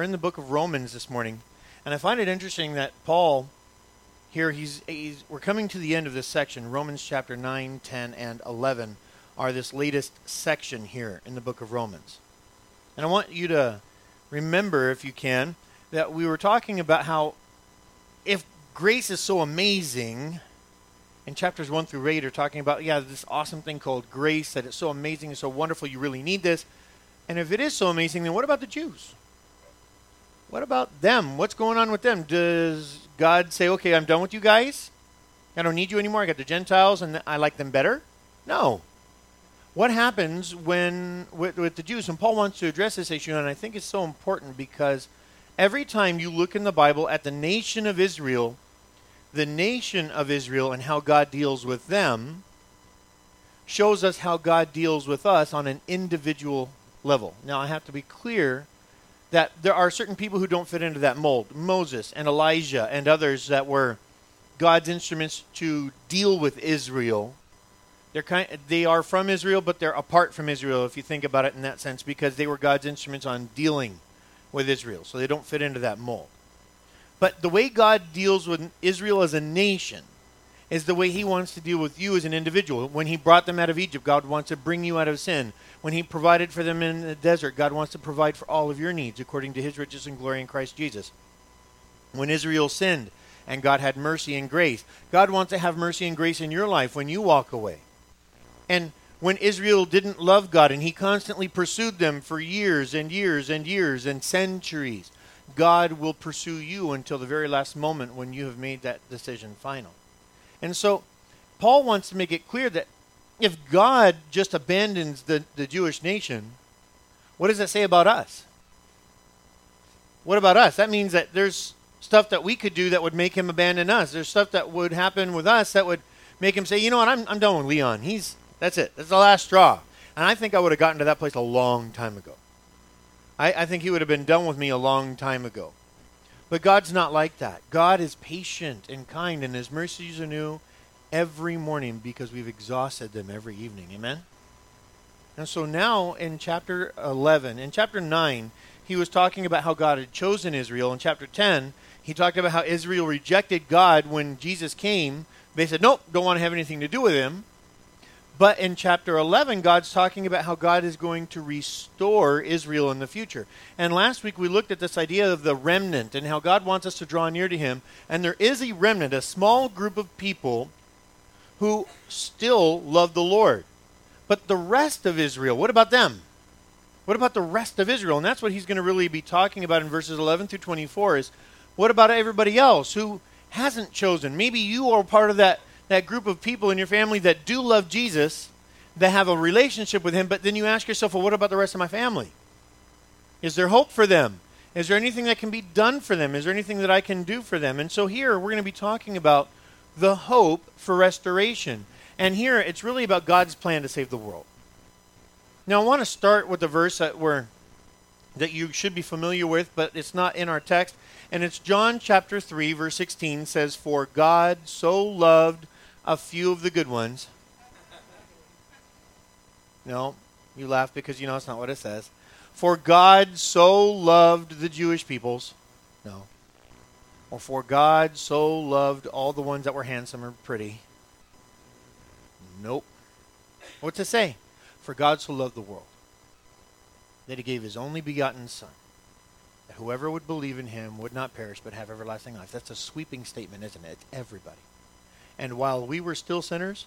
We're in the book of Romans this morning, and I find it interesting that Paul, here we're coming to the end of this section. Romans chapter 9, 10, and 11 are this latest section here in the book of Romans. And I want you to remember, if you can, that we were talking about how if grace is so amazing, in chapters 1 through 8 are talking about, this awesome thing called grace, that it's so amazing and so wonderful, you really need this. And if it is so amazing, then what about the Jews? What about them? What's going on with them? Does God say, okay, I'm done with you guys? I don't need you anymore. I got the Gentiles and I like them better? No. What happens with the Jews? And Paul wants to address this issue, and I think it's so important because every time you look in the Bible at the nation of Israel and how God deals with them shows us how God deals with us on an individual level. Now, I have to be clear that there are certain people who don't fit into that mold. Moses and Elijah and others that were God's instruments to deal with Israel. They are from Israel, but they're apart from Israel, if you think about it in that sense, because they were God's instruments on dealing with Israel. So they don't fit into that mold. But the way God deals with Israel as a nation is the way he wants to deal with you as an individual. When he brought them out of Egypt, God wants to bring you out of sin. When he provided for them in the desert, God wants to provide for all of your needs according to his riches and glory in Christ Jesus. When Israel sinned and God had mercy and grace, God wants to have mercy and grace in your life when you walk away. And when Israel didn't love God and he constantly pursued them for years and years and years and centuries, God will pursue you until the very last moment when you have made that decision final. And so Paul wants to make it clear that if God just abandons the Jewish nation, what does that say about us? What about us? That means that there's stuff that we could do that would make him abandon us. There's stuff that would happen with us that would make him say, you know what, I'm done with Leon. That's it. That's the last straw. And I think I would have gotten to that place a long time ago. I think he would have been done with me a long time ago. But God's not like that. God is patient and kind, and his mercies are new every morning because we've exhausted them every evening. Amen? And so now in chapter 11, in chapter 9, he was talking about how God had chosen Israel. In chapter 10, he talked about how Israel rejected God when Jesus came. They said, nope, don't want to have anything to do with him. But in chapter 11, God's talking about how God is going to restore Israel in the future. And last week we looked at this idea of the remnant and how God wants us to draw near to him. And there is a remnant, a small group of people who still love the Lord. But the rest of Israel, what about them? What about the rest of Israel? And that's what he's going to really be talking about in verses 11 through 24 is, what about everybody else who hasn't chosen? Maybe you are part of that group of people in your family that do love Jesus, that have a relationship with him, but then you ask yourself, well, what about the rest of my family? Is there hope for them? Is there anything that can be done for them? Is there anything that I can do for them? And so here we're going to be talking about the hope for restoration. And here it's really about God's plan to save the world. Now I want to start with a verse that you should be familiar with, but it's not in our text. And it's John chapter 3, verse 16 says, for God so loved a few of the good ones. No, you laugh because you know it's not what it says. For God so loved the Jewish peoples. No. Or for God so loved all the ones that were handsome or pretty. Nope. What's it say? For God so loved the world that he gave his only begotten Son, that whoever would believe in him would not perish but have everlasting life. That's a sweeping statement, isn't it? It's everybody. And while we were still sinners,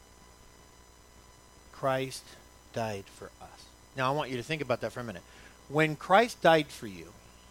Christ died for us. Now I want you to think about that for a minute. When Christ died for you,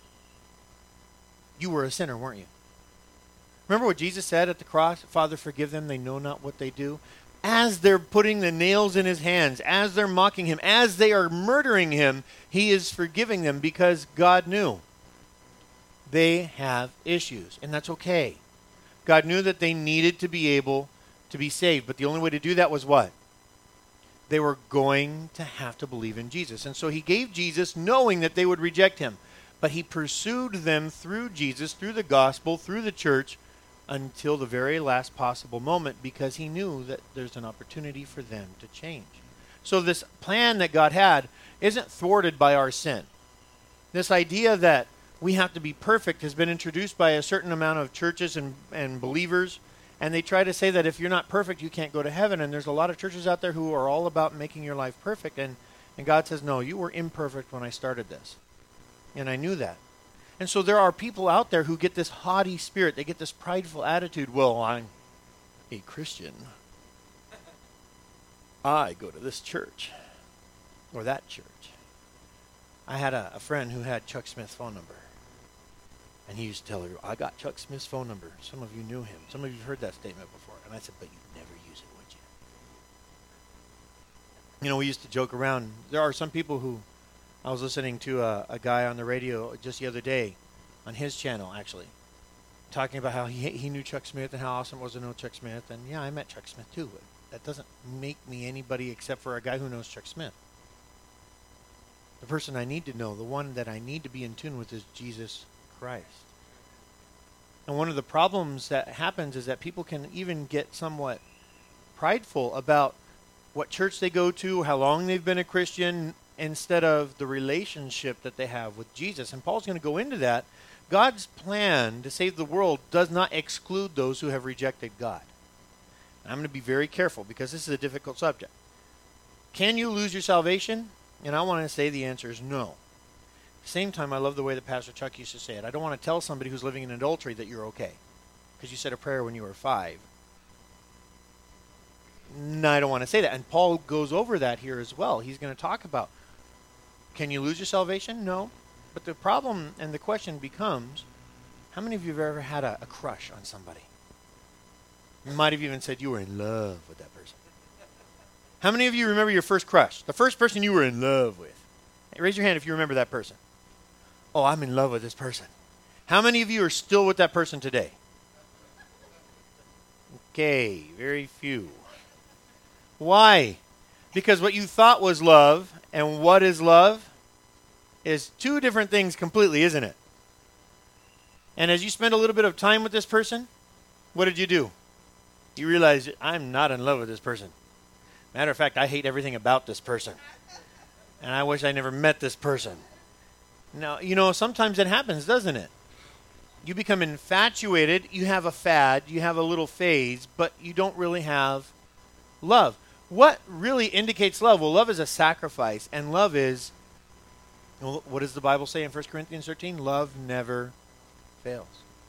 you were a sinner, weren't you? Remember what Jesus said at the cross? Father, forgive them, they know not what they do. As they're putting the nails in his hands, as they're mocking him, as they are murdering him, he is forgiving them because God knew they have issues, and that's okay. God knew that they needed to be able to be saved, but the only way to do that was what? They were going to have to believe in Jesus. And so he gave Jesus knowing that they would reject him, but he pursued them through Jesus, through the gospel, through the church, until the very last possible moment because he knew that there's an opportunity for them to change. So this plan that God had isn't thwarted by our sin. This idea that we have to be perfect has been introduced by a certain amount of churches and believers. And they try to say that if you're not perfect, you can't go to heaven. And there's a lot of churches out there who are all about making your life perfect. And God says, no, you were imperfect when I started this. And I knew that. And so there are people out there who get this haughty spirit. They get this prideful attitude. Well, I'm a Christian. I go to this church or that church. I had a friend who had Chuck Smith's phone number. And he used to tell her, I got Chuck Smith's phone number. Some of you knew him. Some of you heard that statement before. And I said, but you'd never use it, would you? You know, we used to joke around. There are some people who, I was listening to a guy on the radio just the other day, on his channel actually, talking about how he knew Chuck Smith and how awesome it was to know Chuck Smith. And yeah, I met Chuck Smith too. But that doesn't make me anybody except for a guy who knows Chuck Smith. The person I need to know, the one that I need to be in tune with, is Jesus Christ. And one of the problems that happens is that people can even get somewhat prideful about what church they go to, how long they've been a Christian, instead of the relationship that they have with Jesus. And Paul's going to go into that. God's plan to save the world does not exclude those who have rejected God. And I'm going to be very careful because this is a difficult subject. Can you lose your salvation? And I want to say the answer is no. At the same time, I love the way that Pastor Chuck used to say it. I don't want to tell somebody who's living in adultery that you're okay because you said a prayer when you were 5. No, I don't want to say that. And Paul goes over that here as well. He's going to talk about, can you lose your salvation? No. But the problem and the question becomes, how many of you have ever had a crush on somebody? You might have even said you were in love with that person. How many of you remember your first crush? The first person you were in love with? Hey, raise your hand if you remember that person. Oh, I'm in love with this person. How many of you are still with that person today? Okay, very few. Why? Because what you thought was love and what is love is two different things completely, isn't it? And as you spend a little bit of time with this person, what did you do? You realize, I'm not in love with this person. Matter of fact, I hate everything about this person. And I wish I never met this person. Now, you know, sometimes it happens, doesn't it? You become infatuated, you have a fad, you have a little phase, but you don't really have love. What really indicates love? Well, love is a sacrifice, and love is, well, what does the Bible say in 1 Corinthians 13? Love never fails.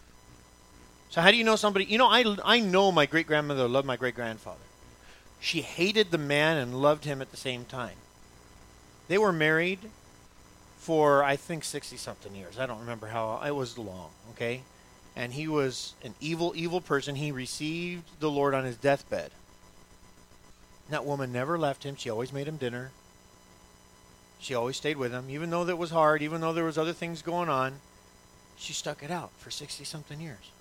So how do you know somebody? You know, I know my great-grandmother loved my great-grandfather. She hated the man and loved him at the same time. They were married for, I think, 60-something years. I don't remember how. It was long, okay? And he was an evil, evil person. He received the Lord on his deathbed. That woman never left him. She always made him dinner. She always stayed with him. Even though that was hard, even though there was other things going on, she stuck it out for 60-something years.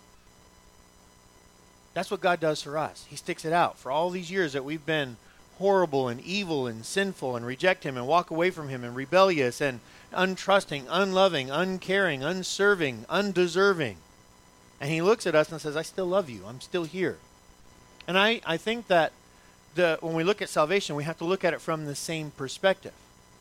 That's what God does for us. He sticks it out. For all these years that we've been horrible and evil and sinful and reject him and walk away from him and rebellious and untrusting, unloving, uncaring, unserving, undeserving. And he looks at us and says, I still love you. I'm still here. And I think that when we look at salvation, we have to look at it from the same perspective.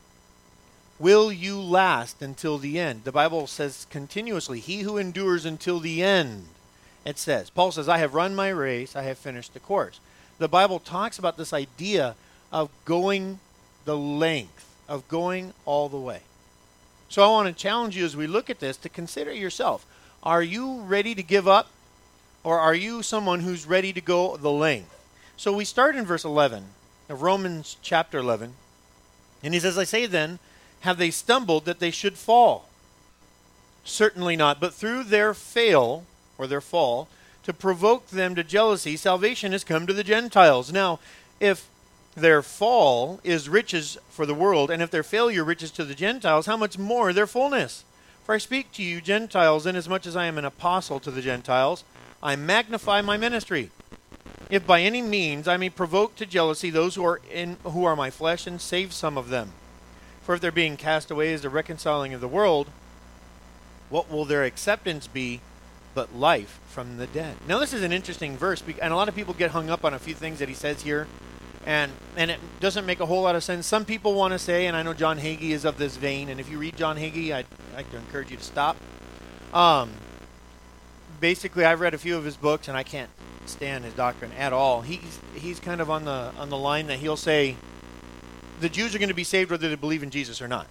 Will you last until the end? The Bible says continuously, he who endures until the end. It says, Paul says, I have run my race, I have finished the course. The Bible talks about this idea of going the length, of going all the way. So I want to challenge you as we look at this to consider yourself. Are you ready to give up? Or are you someone who's ready to go the length? So we start in verse 11 of Romans chapter 11. And he says, I say then, have they stumbled that they should fall? Certainly not, but through their fail, or their fall, to provoke them to jealousy, salvation has come to the Gentiles. Now, if their fall is riches for the world, and if their failure riches to the Gentiles, how much more their fullness? For I speak to you Gentiles, inasmuch as I am an apostle to the Gentiles, I magnify my ministry. If by any means I may provoke to jealousy those who are my flesh, and save some of them. For if their being cast away is the reconciling of the world, what will their acceptance be but life from the dead? Now this is an interesting verse, and a lot of people get hung up on a few things that he says here, and it doesn't make a whole lot of sense. Some people want to say, and I know John Hagee is of this vein, and if you read John Hagee, I'd like to encourage you to stop, Basically, I've read a few of his books, and I can't stand his doctrine at all. He's kind of on the line that he'll say the Jews are going to be saved whether they believe in Jesus or not.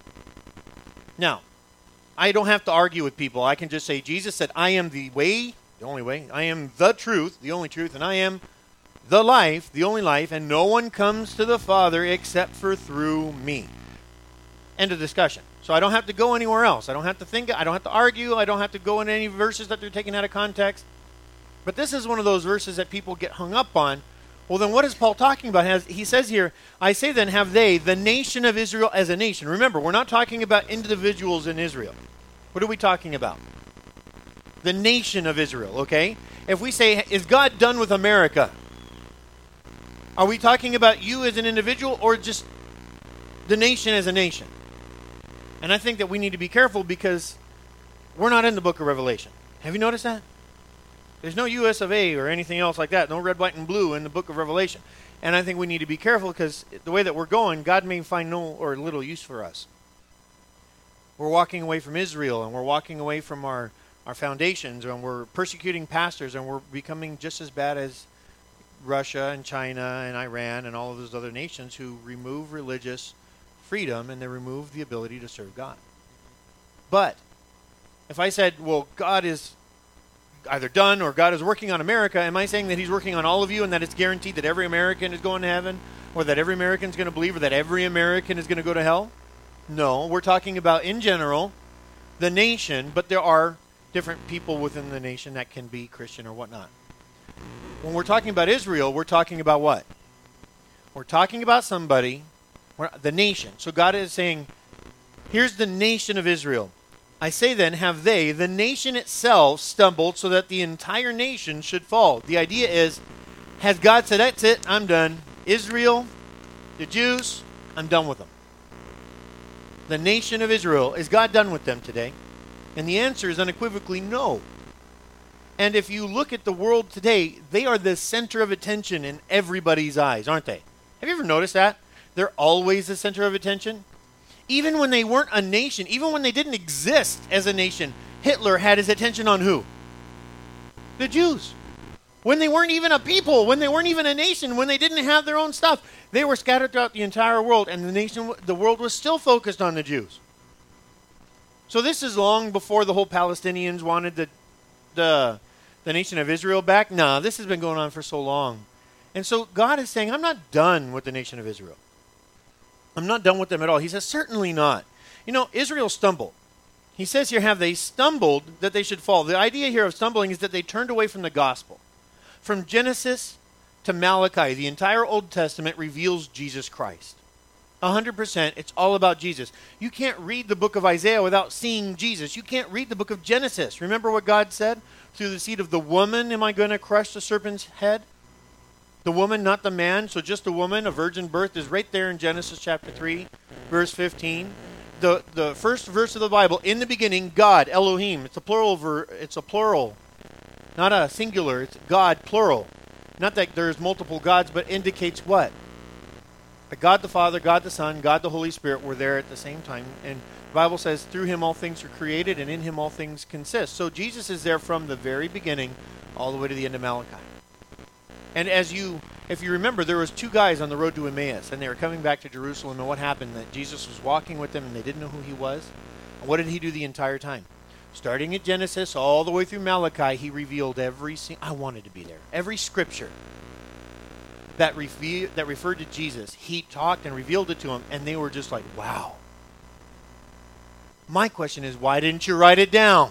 Now, I don't have to argue with people. I can just say Jesus said, "I am the way, the only way. I am the truth, the only truth, and I am the life, the only life, and no one comes to the Father except for through me." End of discussion. So I don't have to go anywhere else. I don't have to think. I don't have to argue. I don't have to go in any verses that they're taken out of context. But this is one of those verses that people get hung up on. Well, then what is Paul talking about? He says here, "I say then, have they, the nation of Israel as a nation." Remember, we're not talking about individuals in Israel. What are we talking about? The nation of Israel, okay? If we say, is God done with America? Are we talking about you as an individual or just the nation as a nation? And I think that we need to be careful because we're not in the book of Revelation. Have you noticed that? There's no US of A or anything else like that. No red, white, and blue in the book of Revelation. And I think we need to be careful because the way that we're going, God may find no or little use for us. We're walking away from Israel, and we're walking away from our foundations, and we're persecuting pastors, and we're becoming just as bad as Russia and China and Iran and all of those other nations who remove religious freedom and they remove the ability to serve God. But if I said, well, God is either done or God is working on America, am I saying that he's working on all of you and that it's guaranteed that every American is going to heaven or that every American is going to believe or that every American is going to go to hell? No, we're talking about in general the nation, but there are different people within the nation that can be Christian or whatnot. When we're talking about Israel, we're talking about what? We're talking about somebody, the nation. So God is saying, here's the nation of Israel. I say then, have they, the nation itself, stumbled so that the entire nation should fall? The idea is, has God said, that's it, I'm done. Israel, the Jews, I'm done with them. The nation of Israel, is God done with them today? And the answer is unequivocally no. And if you look at the world today, they are the center of attention in everybody's eyes, aren't they? Have you ever noticed that? They're always the center of attention. Even when they weren't a nation, even when they didn't exist as a nation, Hitler had his attention on who? The Jews. When they weren't even a people, when they weren't even a nation, when they didn't have their own stuff, they were scattered throughout the entire world, and the world was still focused on the Jews. So this is long before the whole Palestinians wanted the nation of Israel back. No, this has been going on for so long. And so God is saying, I'm not done with the nation of Israel. I'm not done with them at all. He says, certainly not. You know, Israel stumbled. He says here, have they stumbled that they should fall? The idea here of stumbling is that they turned away from the gospel. From Genesis to Malachi, the entire Old Testament reveals Jesus Christ. 100%, it's all about Jesus. You can't read the book of Isaiah without seeing Jesus. You can't read the book of Genesis. Remember what God said? Through the seed of the woman am I going to crush the serpent's head? The woman, not the man. So just the woman, a virgin birth, is right there in Genesis chapter 3, verse 15. The first verse of the Bible, in the beginning, God, Elohim. It's a plural, not a singular. It's God, plural. Not that there's multiple gods, but indicates what? That God the Father, God the Son, God the Holy Spirit were there at the same time. And the Bible says, through him all things are created, and in him all things consist. So Jesus is there from the very beginning all the way to the end of Malachi. And if you remember, there was two guys on the road to Emmaus, and they were coming back to Jerusalem, and what happened? That Jesus was walking with them, and they didn't know who he was. And what did he do the entire time? Starting at Genesis all the way through Malachi, he revealed I wanted to be there. Every scripture that referred to Jesus, he talked and revealed it to them, and they were just like, wow. My question is, why didn't you write it down?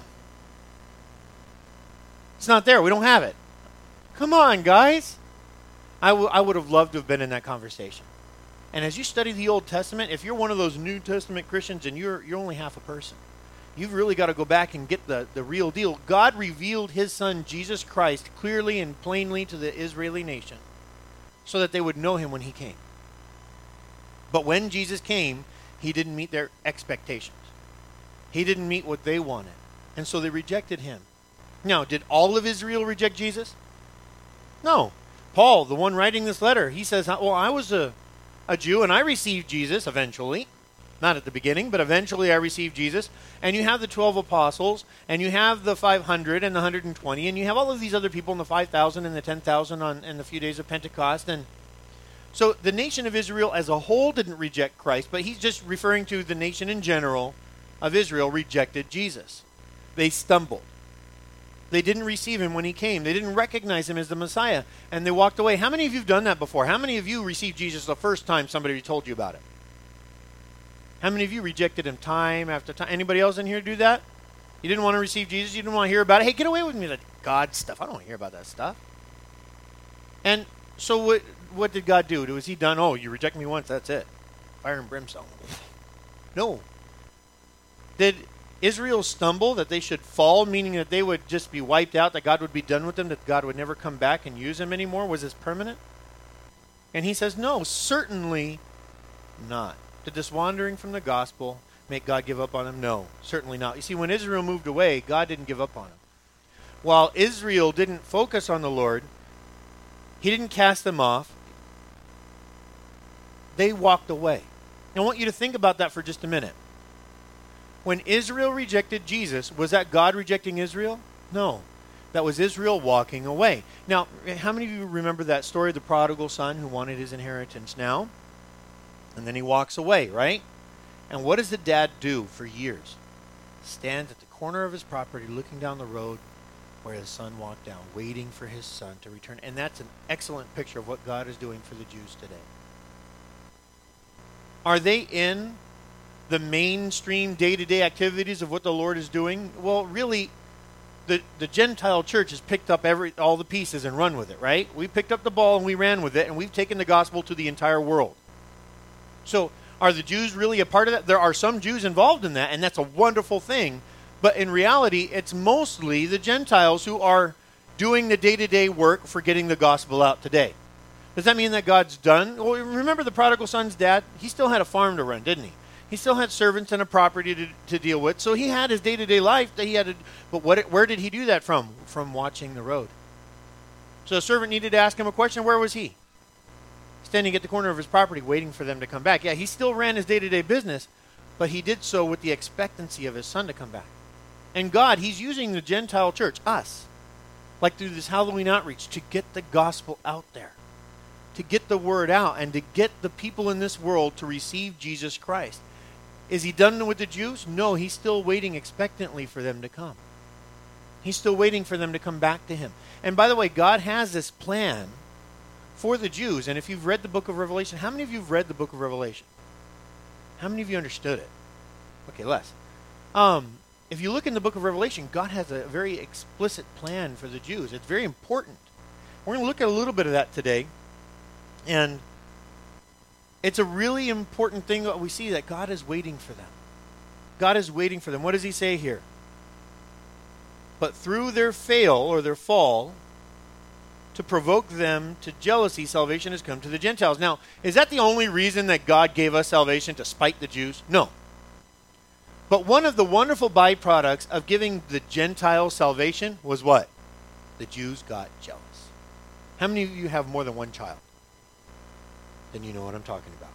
It's not there. We don't have it. Come on, guys. I would have loved to have been in that conversation. And as you study the Old Testament, if you're one of those New Testament Christians and you're only half a person, you've really got to go back and get the real deal. God revealed his son, Jesus Christ, clearly and plainly to the Israeli nation so that they would know him when he came. But when Jesus came, he didn't meet their expectations. He didn't meet what they wanted. And so they rejected him. Now, did all of Israel reject Jesus? No. Paul, the one writing this letter, he says, well, I was a Jew and I received Jesus eventually. Not at the beginning, but eventually I received Jesus. And you have the 12 apostles, and you have the 500 and the 120, and you have all of these other people in the 5,000 and the 10,000 in the few days of Pentecost. And so the nation of Israel as a whole didn't reject Christ, but he's just referring to the nation in general of Israel rejected Jesus. They stumbled. They didn't receive him when he came. They didn't recognize him as the Messiah, and they walked away. How many of you have done that before? How many of you received Jesus the first time somebody told you about it? How many of you rejected him time after time? Anybody else in here do that? You didn't want to receive Jesus? You didn't want to hear about it? Hey, get away with me, that God stuff. I don't want to hear about that stuff. And so what did God do? Was he done? Oh, you reject me once, that's it. Fire and brimstone. No. Did Israel stumble that they should fall, meaning that they would just be wiped out, that God would be done with them, that God would never come back and use them anymore? Was this permanent? And he says, no, certainly not. Did this wandering from the gospel make God give up on them? No, certainly not. You see, when Israel moved away, God didn't give up on them. While Israel didn't focus on the Lord, he didn't cast them off. They walked away. I want you to think about that for just a minute. When Israel rejected Jesus, was that God rejecting Israel? No. That was Israel walking away. Now, how many of you remember that story of the prodigal son who wanted his inheritance now? And then he walks away, right? And what does the dad do for years? Stands at the corner of his property looking down the road where his son walked down, waiting for his son to return. And that's an excellent picture of what God is doing for the Jews today. Are they in the mainstream day-to-day activities of what the Lord is doing? Well, really, the Gentile church has picked up all the pieces and run with it, right? We picked up the ball and we ran with it, and we've taken the gospel to the entire world. So are the Jews really a part of that? There are some Jews involved in that, and that's a wonderful thing. But in reality, it's mostly the Gentiles who are doing the day-to-day work for getting the gospel out today. Does that mean that God's done? Well, remember the prodigal son's dad? He still had a farm to run, didn't he? He still had servants and a property to deal with. So he had his day-to-day life that he had to, but where did he do that from? From watching the road. So a servant needed to ask him a question. Where was he? Standing at the corner of his property waiting for them to come back. Yeah, he still ran his day-to-day business, but he did so with the expectancy of his son to come back. And God, he's using the Gentile church, us, like through this Halloween outreach, to get the gospel out there, to get the word out, and to get the people in this world to receive Jesus Christ. Is he done with the Jews? No, he's still waiting expectantly for them to come. He's still waiting for them to come back to him. And by the way, God has this plan for the Jews. And if you've read the book of Revelation, how many of you have read the book of Revelation? How many of you understood it? Okay, less. If you look in the book of Revelation, God has a very explicit plan for the Jews. It's very important. We're going to look at a little bit of that today. And it's a really important thing that we see, that God is waiting for them. God is waiting for them. What does he say here? But through their fail or their fall, to provoke them to jealousy, salvation has come to the Gentiles. Now, is that the only reason that God gave us salvation, to spite the Jews? No. But one of the wonderful byproducts of giving the Gentiles salvation was what? The Jews got jealous. How many of you have more than one child? Then you know what I'm talking about.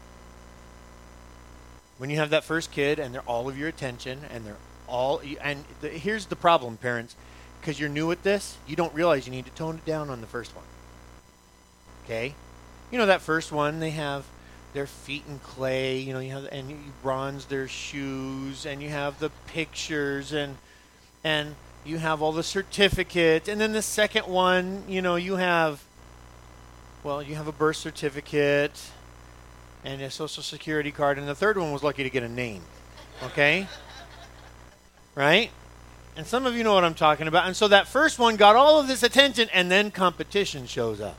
When you have that first kid and they're all of your attention and they're all, here's the problem, parents, because you're new at this, you don't realize you need to tone it down on the first one. Okay? You know that first one, they have their feet in clay, you bronze their shoes, and you have the pictures, and you have all the certificates, and then the second one, you have a birth certificate and a social security card, and the third one was lucky to get a name. Okay? Right? And some of you know what I'm talking about. And so that first one got all of this attention, and then competition shows up.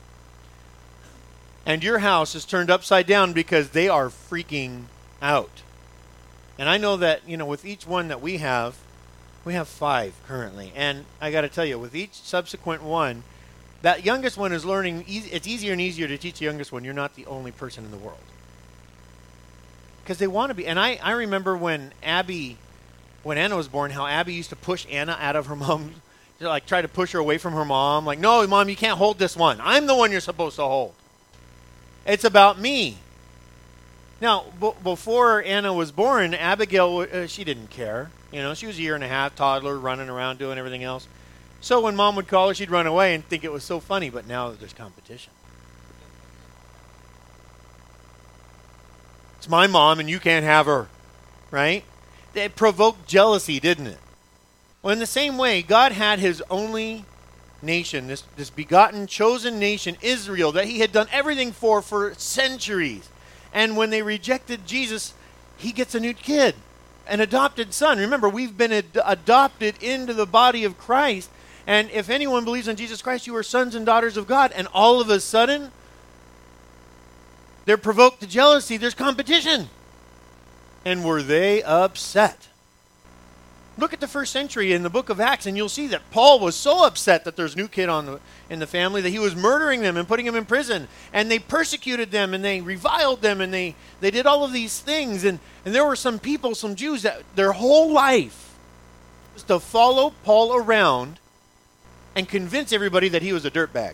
And your house is turned upside down because they are freaking out. And I know that, with each one that we have 5 currently. And I got to tell you, with each subsequent one, that youngest one is learning. It's easier and easier to teach the youngest one. You're not the only person in the world. Because they want to be. And I remember when Anna was born, how Abby used to push Anna out of her mom, like try to push her away from her mom. Like, no, Mom, you can't hold this one. I'm the one you're supposed to hold. It's about me. Now, before Anna was born, Abigail, she didn't care. You know, she was a year and a half, toddler, running around doing everything else. So when mom would call her, she'd run away and think it was so funny. But now there's competition. It's my mom and you can't have her, right? It provoked jealousy, didn't it? Well, in the same way, God had his only nation, this begotten, chosen nation, Israel, that he had done everything for centuries. And when they rejected Jesus, he gets a new kid, an adopted son. Remember, we've been adopted into the body of Christ. And if anyone believes in Jesus Christ, you are sons and daughters of God. And all of a sudden, they're provoked to jealousy. There's competition. And were they upset? Look at the first century in the book of Acts, and you'll see that Paul was so upset that there's a new kid in the family that he was murdering them and putting them in prison. And they persecuted them, and they reviled them, and they did all of these things. And there were some people, some Jews, that their whole life was to follow Paul around and convince everybody that he was a dirtbag.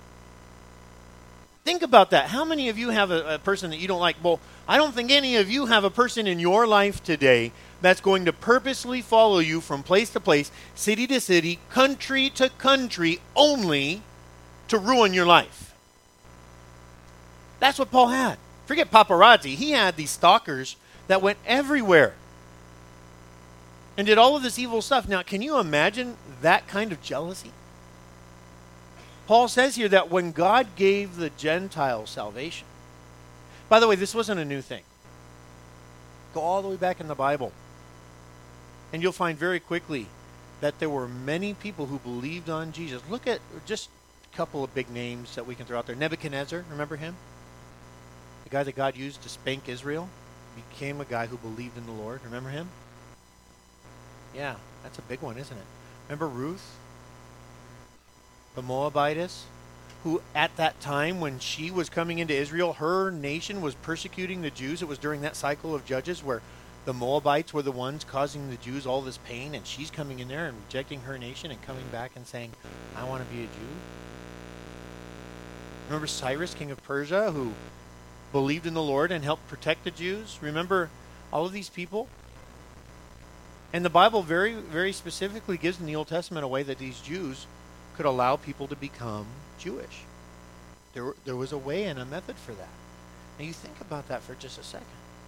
Think about that. How many of you have a person that you don't like? Well, I don't think any of you have a person in your life today that's going to purposely follow you from place to place, city to city, country to country, only to ruin your life. That's what Paul had. Forget paparazzi. He had these stalkers that went everywhere and did all of this evil stuff. Now, can you imagine that kind of jealousy? Paul says here that when God gave the Gentiles salvation, by the way, this wasn't a new thing. Go all the way back in the Bible, and you'll find very quickly that there were many people who believed on Jesus. Look at just a couple of big names that we can throw out there. Nebuchadnezzar, remember him? The guy that God used to spank Israel became a guy who believed in the Lord. Remember him? Yeah, that's a big one, isn't it? Remember Ruth, the Moabitess, who at that time when she was coming into Israel, her nation was persecuting the Jews. It was during that cycle of Judges where the Moabites were the ones causing the Jews all this pain, and she's coming in there and rejecting her nation and coming back and saying, I want to be a Jew. Remember Cyrus, king of Persia, who believed in the Lord and helped protect the Jews? Remember all of these people? And the Bible very, very specifically gives in the Old Testament a way that these Jews could allow people to become Jewish. There was a way and a method for that. Now you think about that for just a second.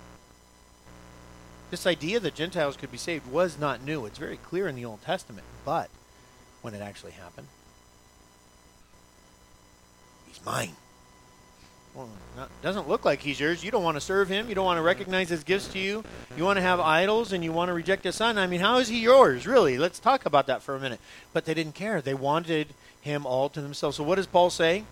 This idea that Gentiles could be saved was not new. It's very clear in the Old Testament. But when it actually happened, he's mine. Well, doesn't look like he's yours. You don't want to serve him. You don't want to recognize his gifts to you. You want to have idols and you want to reject his son. I mean, how is he yours, really? Let's talk about that for a minute. But they didn't care. They wanted him all to themselves. So what does Paul say?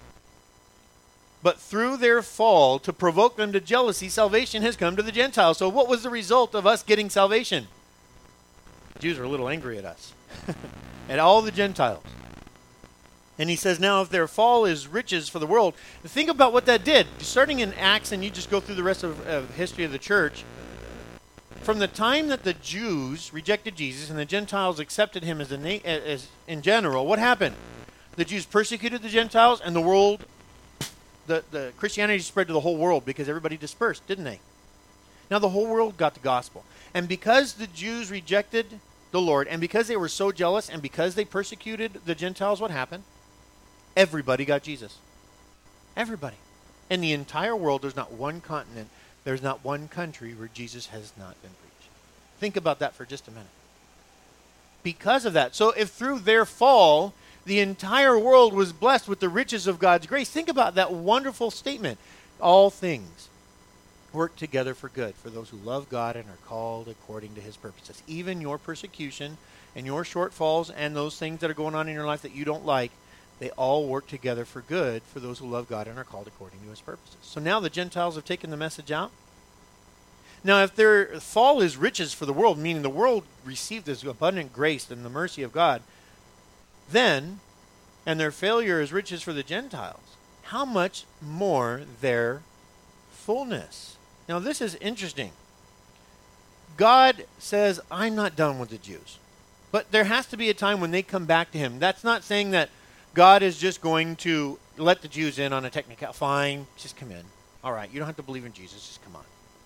But through their fall, to provoke them to jealousy, salvation has come to the Gentiles. So what was the result of us getting salvation? The Jews are a little angry at us. At all the Gentiles. And he says, now if their fall is riches for the world, think about what that did. Starting in Acts, and you just go through the rest of history of the church, from the time that the Jews rejected Jesus and the Gentiles accepted him as in general, what happened? The Jews persecuted the Gentiles, and the world, the Christianity spread to the whole world because everybody dispersed, didn't they? Now the whole world got the gospel. And because the Jews rejected the Lord, and because they were so jealous, and because they persecuted the Gentiles, what happened? Everybody got Jesus. Everybody. In the entire world, there's not one continent, there's not one country where Jesus has not been preached. Think about that for just a minute. Because of that. So if through their fall, the entire world was blessed with the riches of God's grace, think about that wonderful statement. All things work together for good for those who love God and are called according to his purposes. Even your persecution and your shortfalls and those things that are going on in your life that you don't like, they all work together for good for those who love God and are called according to his purposes. So now the Gentiles have taken the message out. Now if their fall is riches for the world, meaning the world received this abundant grace and the mercy of God, then, and their failure is riches for the Gentiles, how much more their fullness? Now this is interesting. God says, I'm not done with the Jews. But there has to be a time when they come back to him. That's not saying that God is just going to let the Jews in on a technical. Fine, just come in. All right, you don't have to believe in Jesus, just come on.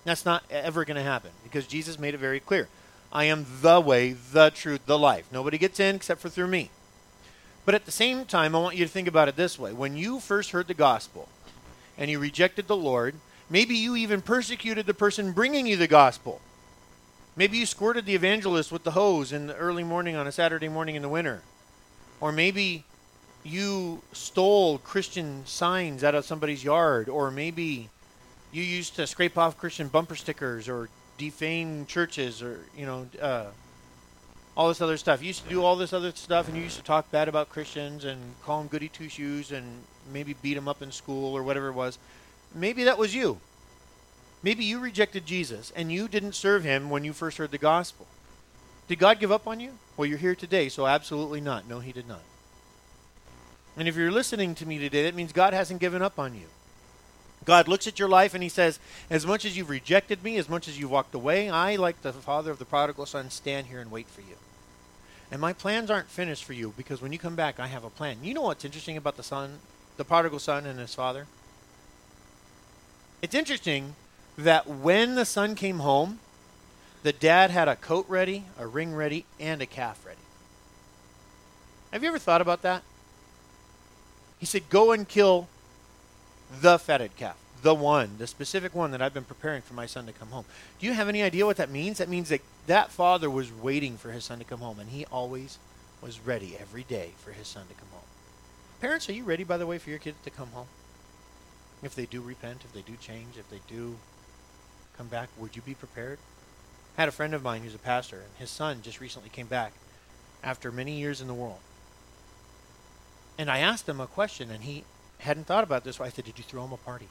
That's not ever going to happen because Jesus made it very clear. I am the way, the truth, the life. Nobody gets in except for through me. But at the same time, I want you to think about it this way. When you first heard the gospel and you rejected the Lord, maybe you even persecuted the person bringing you the gospel. Maybe you squirted the evangelist with the hose in the early morning on a Saturday morning in the winter. Or maybe you stole Christian signs out of somebody's yard. Or maybe you used to scrape off Christian bumper stickers or defame churches or, all this other stuff. You used to do all this other stuff, and you used to talk bad about Christians and call them goody two-shoes and maybe beat them up in school or whatever it was. Maybe that was you. Maybe you rejected Jesus, and you didn't serve him when you first heard the gospel. Did God give up on you? Well, you're here today, so absolutely not. No, he did not. And if you're listening to me today, that means God hasn't given up on you. God looks at your life and he says, as much as you've rejected me, as much as you've walked away, I, like the father of the prodigal son, stand here and wait for you. And my plans aren't finished for you because when you come back, I have a plan. You know what's interesting about the prodigal son and his father? It's interesting that when the son came home, the dad had a coat ready, a ring ready, and a calf ready. Have you ever thought about that? He said, go and kill the fatted calf, the specific one that I've been preparing for my son to come home. Do you have any idea what that means? That means that father was waiting for his son to come home, and he always was ready every day for his son to come home. Parents, are you ready, by the way, for your kids to come home? If they do repent, if they do change, if they do come back, would you be prepared? I had a friend of mine who's a pastor, and his son just recently came back after many years in the world. And I asked him a question, and he hadn't thought about this. I said, did you throw him a party?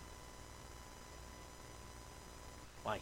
Why?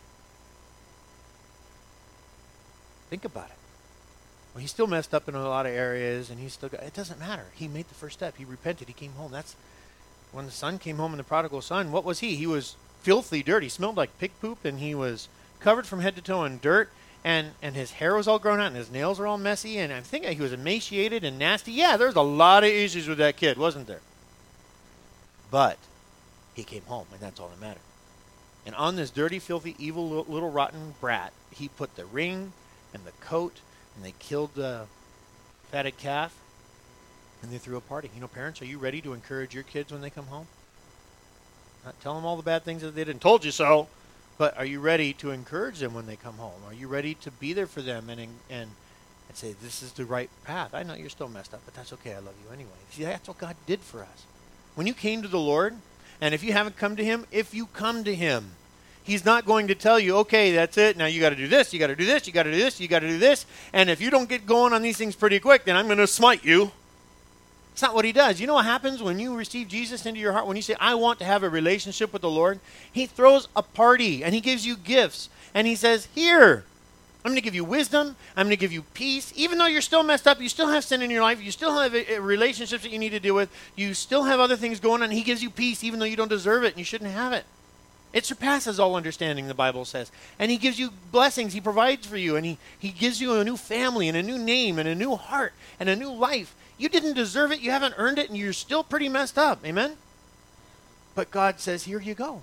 Think about it. Well, he's still messed up in a lot of areas, and it doesn't matter. He made the first step. He repented. He came home. That's when the son came home, and the prodigal son, what was he? He was filthy dirty. He smelled like pig poop, and he was covered from head to toe in dirt, and his hair was all grown out, and his nails were all messy, and I think he was emaciated and nasty. Yeah, there's a lot of issues with that kid, wasn't there? But he came home, and that's all that mattered. And on this dirty, filthy, evil, little rotten brat, he put the ring and the coat, and they killed the fatted calf, and they threw a party. You know, parents, are you ready to encourage your kids when they come home? Not tell them all the bad things that they did and told you so, but are you ready to encourage them when they come home? Are you ready to be there for them and say, this is the right path? I know you're still messed up, but that's okay. I love you anyway. See, that's what God did for us. When you came to the Lord, and if you haven't come to him, if you come to him, he's not going to tell you, okay, that's it. Now you got to do this, you got to do this, you got to do this, you got to do this. And if you don't get going on these things pretty quick, then I'm going to smite you. It's not what he does. You know what happens when you receive Jesus into your heart? When you say, I want to have a relationship with the Lord, he throws a party and he gives you gifts. And he says, here, I'm going to give you wisdom. I'm going to give you peace. Even though you're still messed up, you still have sin in your life. You still have relationships that you need to deal with. You still have other things going on. He gives you peace even though you don't deserve it and you shouldn't have it. It surpasses all understanding, the Bible says. And he gives you blessings. He provides for you. And he gives you a new family and a new name and a new heart and a new life. You didn't deserve it. You haven't earned it. And you're still pretty messed up. Amen? But God says, here you go.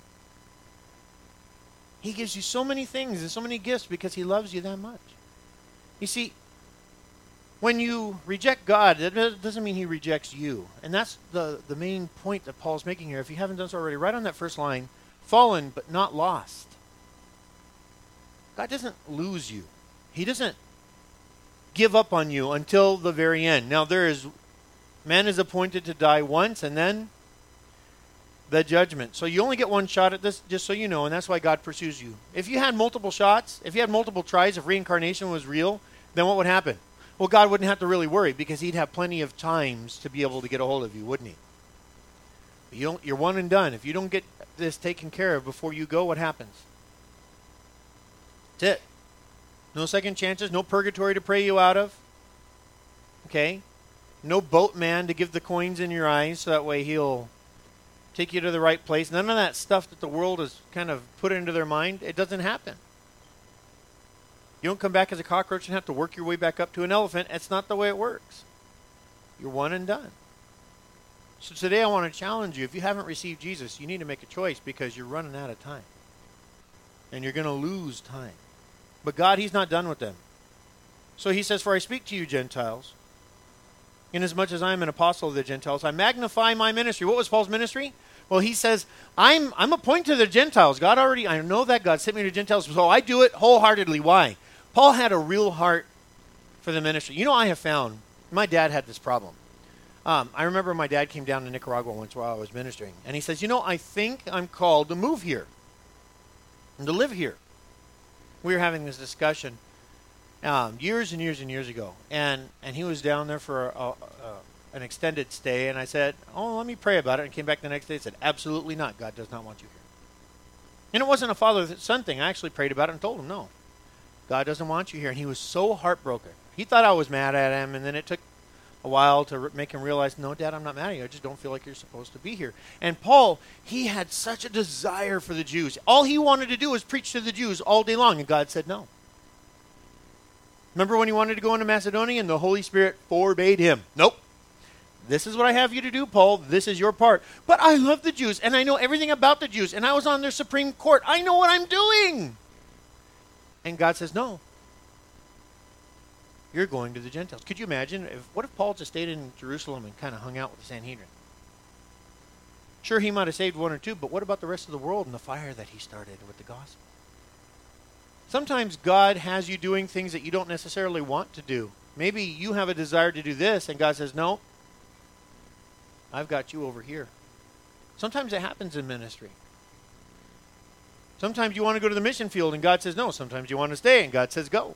He gives you so many things and so many gifts because he loves you that much. You see, when you reject God, that doesn't mean he rejects you. And that's the main point that Paul's making here. If you haven't done so already, right on that first line, fallen but not lost. God doesn't lose you. He doesn't give up on you until the very end. Now man is appointed to die once and then the judgment. So you only get one shot at this, just so you know, and that's why God pursues you. If you had multiple shots, if you had multiple tries, if reincarnation was real, then what would happen? Well, God wouldn't have to really worry because he'd have plenty of times to be able to get a hold of you, wouldn't he? You're one and done. If you don't get this taken care of before you go, what happens? That's it. No second chances, no purgatory to pray you out of. Okay? No boatman to give the coins in your eyes so that way he'll take you to the right place. None of that stuff that the world has kind of put into their mind, it doesn't happen. You don't come back as a cockroach and have to work your way back up to an elephant. That's not the way it works. You're one and done. So today I want to challenge you. If you haven't received Jesus, you need to make a choice because you're running out of time. And you're going to lose time. But God, he's not done with them. So he says, for I speak to you, Gentiles, inasmuch as I am an apostle of the Gentiles, I magnify my ministry. What was Paul's ministry? Well, he says, I'm appointed to the Gentiles. I know that God sent me to the Gentiles, so I do it wholeheartedly. Why? Paul had a real heart for the ministry. You know, I have found, my dad had this problem. I remember my dad came down to Nicaragua once while I was ministering, and he says, you know, I think I'm called to move here and to live here. We were having this discussion years and years and years ago, and he was down there for an extended stay, and I said, oh, let me pray about it, and came back the next day and said, absolutely not. God does not want you here. And it wasn't a father-son thing. I actually prayed about it and told him, no, God doesn't want you here. And he was so heartbroken. He thought I was mad at him, and then it took a while to make him realize, no, Dad, I'm not mad at you. I just don't feel like you're supposed to be here. And Paul, he had such a desire for the Jews. All he wanted to do was preach to the Jews all day long, and God said no. Remember when he wanted to go into Macedonia, and the Holy Spirit forbade him? Nope. This is what I have you to do, Paul. This is your part. But I love the Jews, and I know everything about the Jews, and I was on their Supreme Court. I know what I'm doing. And God says, no. You're going to the Gentiles. Could you imagine? What if Paul just stayed in Jerusalem and kind of hung out with the Sanhedrin? Sure, he might have saved one or two, but what about the rest of the world and the fire that he started with the gospel? Sometimes God has you doing things that you don't necessarily want to do. Maybe you have a desire to do this, and God says, no, I've got you over here. Sometimes it happens in ministry. Sometimes you want to go to the mission field, and God says no. Sometimes you want to stay, and God says go.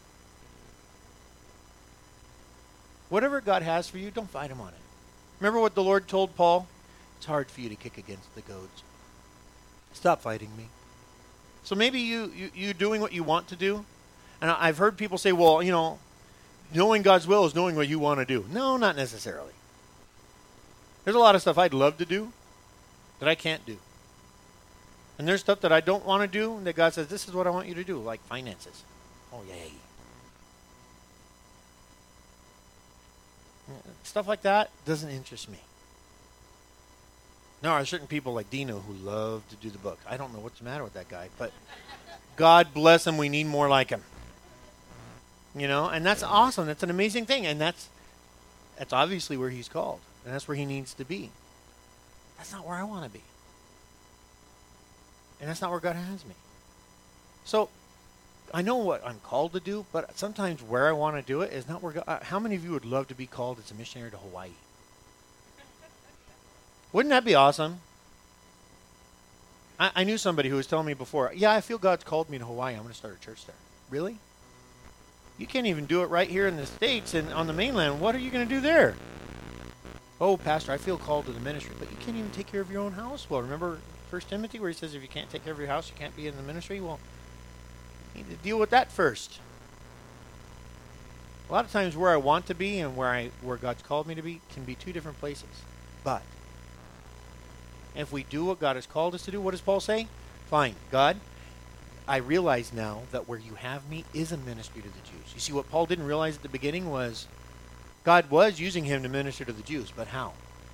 Whatever God has for you, don't fight him on it. Remember what the Lord told Paul? It's hard for you to kick against the goads. Stop fighting me. So maybe you doing what you want to do. And I've heard people say, well, you know, knowing God's will is knowing what you want to do. No, not necessarily. There's a lot of stuff I'd love to do that I can't do. And there's stuff that I don't want to do that God says, this is what I want you to do, like finances. Oh, yay. Stuff like that doesn't interest me. Now, there are certain people like Dino who love to do the book. I don't know what's the matter with that guy, but God bless him. We need more like him. You know, and that's awesome. That's an amazing thing. And that's obviously where he's called. And that's where he needs to be. That's not where I want to be. And that's not where God has me. So, I know what I'm called to do, but sometimes where I want to do it is not where God... How many of you would love to be called as a missionary to Hawaii? Wouldn't that be awesome? I knew somebody who was telling me before, yeah, I feel God's called me to Hawaii. I'm going to start a church there. Really? You can't even do it right here in the States and on the mainland. What are you going to do there? Oh, Pastor, I feel called to the ministry, but you can't even take care of your own house. Well, remember 1 Timothy where he says if you can't take care of your house, you can't be in the ministry? Well, you need to deal with that first. A lot of times where I want to be and where God's called me to be can be two different places. But if we do what God has called us to do, what does Paul say? Fine, God, I realize now that where you have me is a ministry to the Jews. You see, what Paul didn't realize at the beginning was God was using him to minister to the Jews, but how?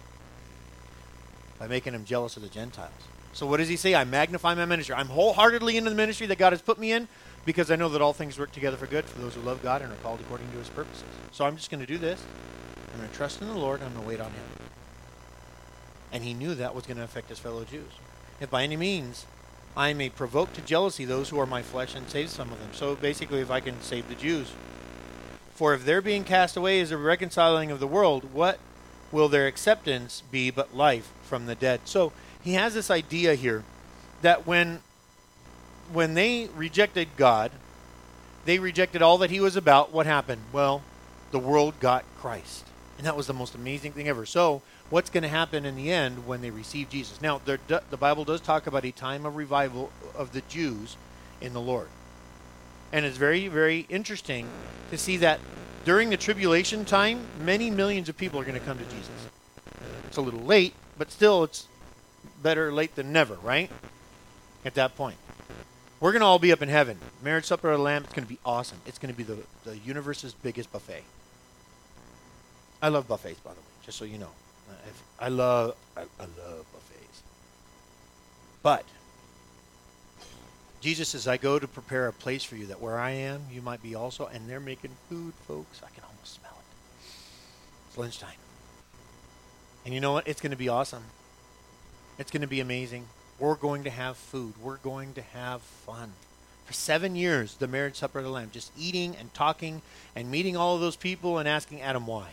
By making him jealous of the Gentiles. So what does he say? I magnify my ministry. I'm wholeheartedly into the ministry that God has put me in because I know that all things work together for good for those who love God and are called according to his purposes. So I'm just going to do this. I'm going to trust in the Lord and I'm going to wait on him. And he knew that was going to affect his fellow Jews. If by any means I may provoke to jealousy those who are my flesh and save some of them. So basically, if I can save the Jews. For if their being cast away is a reconciling of the world, what will their acceptance be but life from the dead? So he has this idea here that when they rejected God, they rejected all that he was about. What happened? Well, the world got Christ. And that was the most amazing thing ever. So what's going to happen in the end when they receive Jesus? Now, the Bible does talk about a time of revival of the Jews in the Lord. And it's very, very interesting to see that during the tribulation time, many millions of people are going to come to Jesus. It's a little late, but still it's better late than never, right? At that point. We're going to all be up in heaven. Marriage supper of the Lamb, it's going to be awesome. It's going to be the universe's biggest buffet. I love buffets, by the way, just so you know. I love buffets. But Jesus says, I go to prepare a place for you, that where I am, you might be also. And they're making food, folks. I can almost smell it. It's lunchtime. And you know what? It's going to be awesome. It's going to be amazing. We're going to have food. We're going to have fun. For 7 years, the marriage supper of the Lamb, just eating and talking and meeting all of those people and asking Adam why.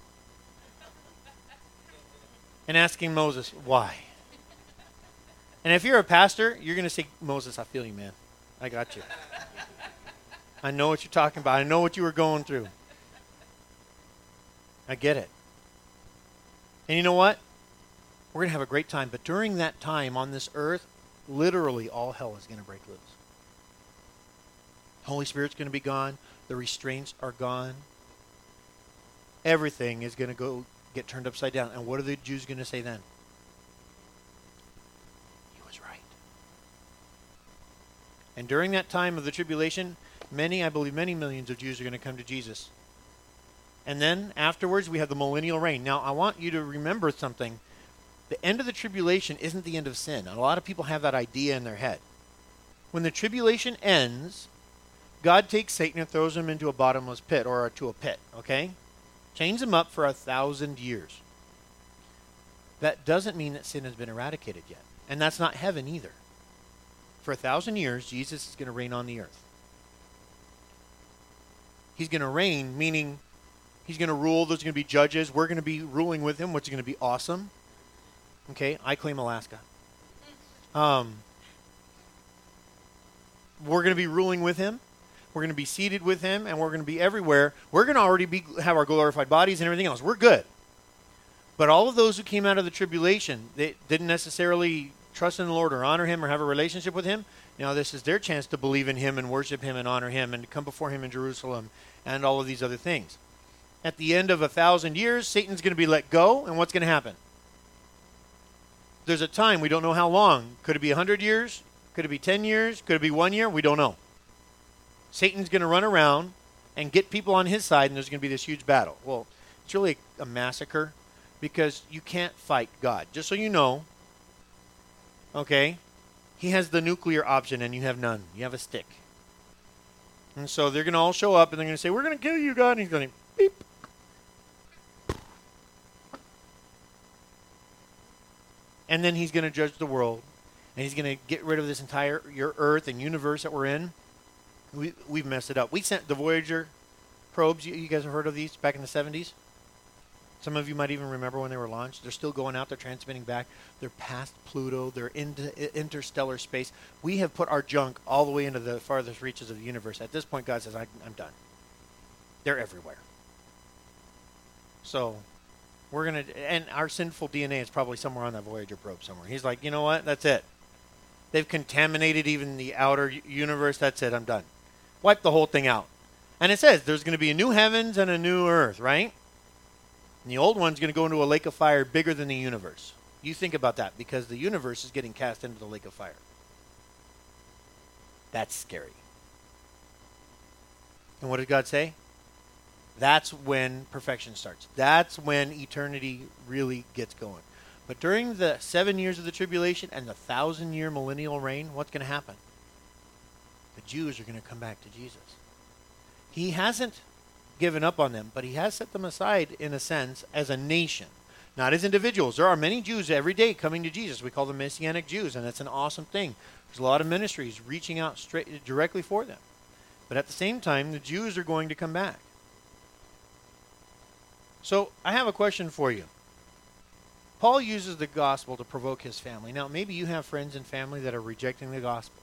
And asking Moses why. And if you're a pastor, you're going to say, Moses, I feel you, man. I got you. I know what you're talking about. I know what you were going through. I get it. And you know what? We're going to have a great time. But during that time on this earth, literally all hell is going to break loose. The Holy Spirit's going to be gone. The restraints are gone. Everything is going to get turned upside down. And what are the Jews going to say then? He was right. And during that time of the tribulation, I believe many millions of Jews are going to come to Jesus. And then afterwards, we have the millennial reign. Now, I want you to remember something. The end of the tribulation isn't the end of sin. And a lot of people have that idea in their head. When the tribulation ends, God takes Satan and throws him into a bottomless pit, or to a pit, okay? Chains him up for 1,000 years. That doesn't mean that sin has been eradicated yet. And that's not heaven either. For 1,000 years, Jesus is going to reign on the earth. He's going to reign, meaning he's going to rule. There's going to be judges. We're going to be ruling with him, which is going to be awesome. Okay, I claim Alaska. We're going to be ruling with him. We're going to be seated with him, and we're going to be everywhere. We're going to already have our glorified bodies and everything else. We're good. But all of those who came out of the tribulation, they didn't necessarily trust in the Lord or honor him or have a relationship with him. Now this is their chance to believe in him and worship him and honor him and to come before him in Jerusalem and all of these other things. At the end of 1,000 years, Satan's going to be let go, and what's going to happen? There's a time, we don't know how long. Could it be 100 years? Could it be 10 years? Could it be 1 year? We don't know. Satan's going to run around and get people on his side, and there's going to be this huge battle. Well, it's really a massacre because you can't fight God. Just so you know, okay, he has the nuclear option, and you have none. You have a stick. And so they're going to all show up, and they're going to say, we're going to kill you, God. And he's going to beep. And then he's going to judge the world. And he's going to get rid of this entire earth and universe that we're in. We've messed it up. We sent the Voyager probes. You guys have heard of these back in the 70s? Some of you might even remember when they were launched. They're still going out. They're transmitting back. They're past Pluto. They're into interstellar space. We have put our junk all the way into the farthest reaches of the universe. At this point, God says, I'm done. They're everywhere. So we're going to, and our sinful DNA is probably somewhere on that Voyager probe somewhere. He's like, you know what? That's it. They've contaminated even the outer universe. That's it. I'm done. Wipe the whole thing out. And it says there's going to be a new heavens and a new earth, right? And the old one's going to go into a lake of fire bigger than the universe. You think about that, because the universe is getting cast into the lake of fire. That's scary. And what did God say? That's when perfection starts. That's when eternity really gets going. But during the 7 years of the tribulation and the 1,000-year millennial reign, what's going to happen? The Jews are going to come back to Jesus. He hasn't given up on them, but he has set them aside, in a sense, as a nation, not as individuals. There are many Jews every day coming to Jesus. We call them Messianic Jews, and that's an awesome thing. There's a lot of ministries reaching out directly for them. But at the same time, the Jews are going to come back. So I have a question for you. Paul uses the gospel to provoke his family. Now, maybe you have friends and family that are rejecting the gospel.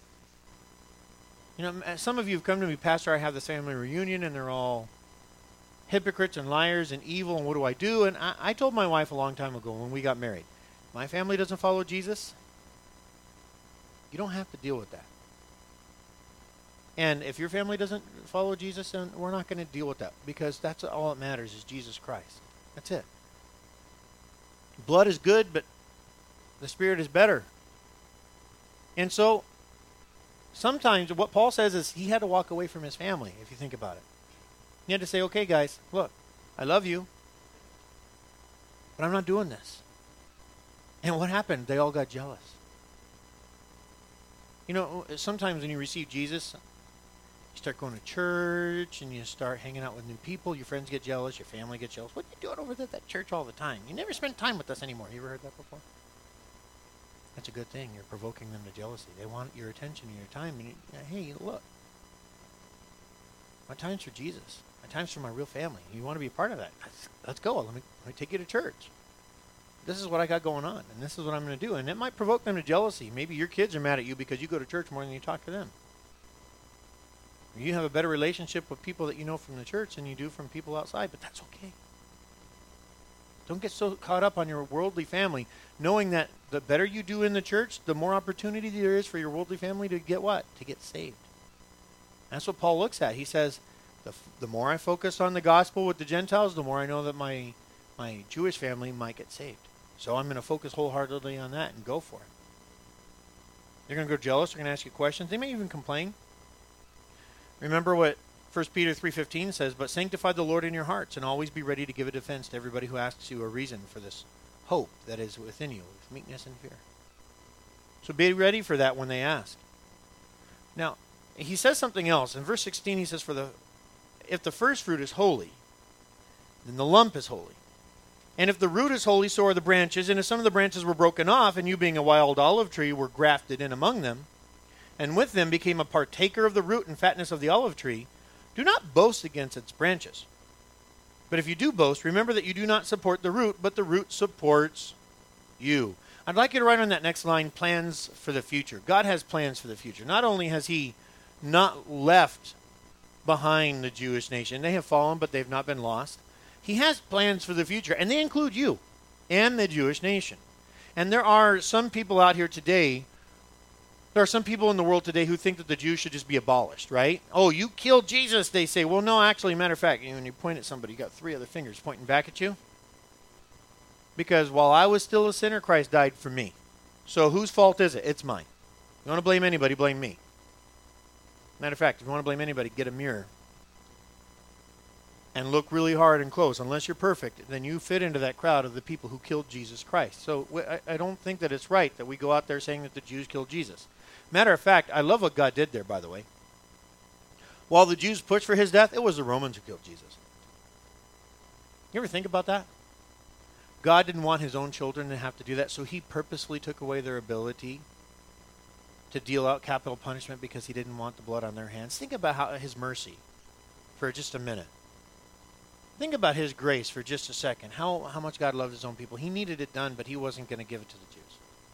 You know, some of you have come to me, Pastor, I have this family reunion, and they're all hypocrites and liars and evil, and what do I do? And I told my wife a long time ago when we got married, my family doesn't follow Jesus. You don't have to deal with that. And if your family doesn't follow Jesus, then we're not going to deal with that, because that's all that matters is Jesus Christ. That's it. Blood is good, but the Spirit is better. And so sometimes what Paul says is he had to walk away from his family, if you think about it. He had to say, okay, guys, look, I love you, but I'm not doing this. And what happened? They all got jealous. You know, sometimes when you receive Jesus, you start going to church and you start hanging out with new people. Your friends get jealous. Your family gets jealous. What are you doing over there at that church all the time? You never spend time with us anymore. You ever heard that before? That's a good thing. You're provoking them to jealousy. They want your attention and your time. And hey, look. My time's for Jesus. My time's for my real family. You want to be a part of that? Let's go. Let me take you to church. This is what I got going on, and this is what I'm going to do. And it might provoke them to jealousy. Maybe your kids are mad at you because you go to church more than you talk to them. You have a better relationship with people that you know from the church than you do from people outside, but that's okay. Don't get so caught up on your worldly family, knowing that the better you do in the church, the more opportunity there is for your worldly family to get what? To get saved. That's what Paul looks at. He says, the more I focus on the gospel with the Gentiles, the more I know that my Jewish family might get saved. So I'm going to focus wholeheartedly on that and go for it. They're going to go jealous. They're going to ask you questions. They may even complain. Remember what 1 Peter 3:15 says, but sanctify the Lord in your hearts and always be ready to give a defense to everybody who asks you a reason for this hope that is within you with meekness and fear. So be ready for that when they ask. Now, he says something else. In verse 16 he says, if the first fruit is holy, then the lump is holy. And if the root is holy, so are the branches. And if some of the branches were broken off, and you being a wild olive tree were grafted in among them, and with them became a partaker of the root and fatness of the olive tree, do not boast against its branches. But if you do boast, remember that you do not support the root, but the root supports you. I'd like you to write on that next line, plans for the future. God has plans for the future. Not only has he not left behind the Jewish nation, they have fallen, but they've not been lost. He has plans for the future, and they include you and the Jewish nation. And there are some people out here today, there are some people in the world today who think that the Jews should just be abolished, right? Oh, you killed Jesus, they say. Well, no, actually, matter of fact, when you point at somebody, you got three other fingers pointing back at you. Because while I was still a sinner, Christ died for me. So whose fault is it? It's mine. If you want to blame anybody, blame me. Matter of fact, if you want to blame anybody, get a mirror and look really hard and close. Unless you're perfect, then you fit into that crowd of the people who killed Jesus Christ. So I don't think that it's right that we go out there saying that the Jews killed Jesus. Matter of fact, I love what God did there, by the way. While the Jews pushed for his death, it was the Romans who killed Jesus. You ever think about that? God didn't want his own children to have to do that, so he purposely took away their ability to deal out capital punishment because he didn't want the blood on their hands. Think about his mercy for just a minute. Think about his grace for just a second. How much God loved his own people. He needed it done, but he wasn't going to give it to the Jews.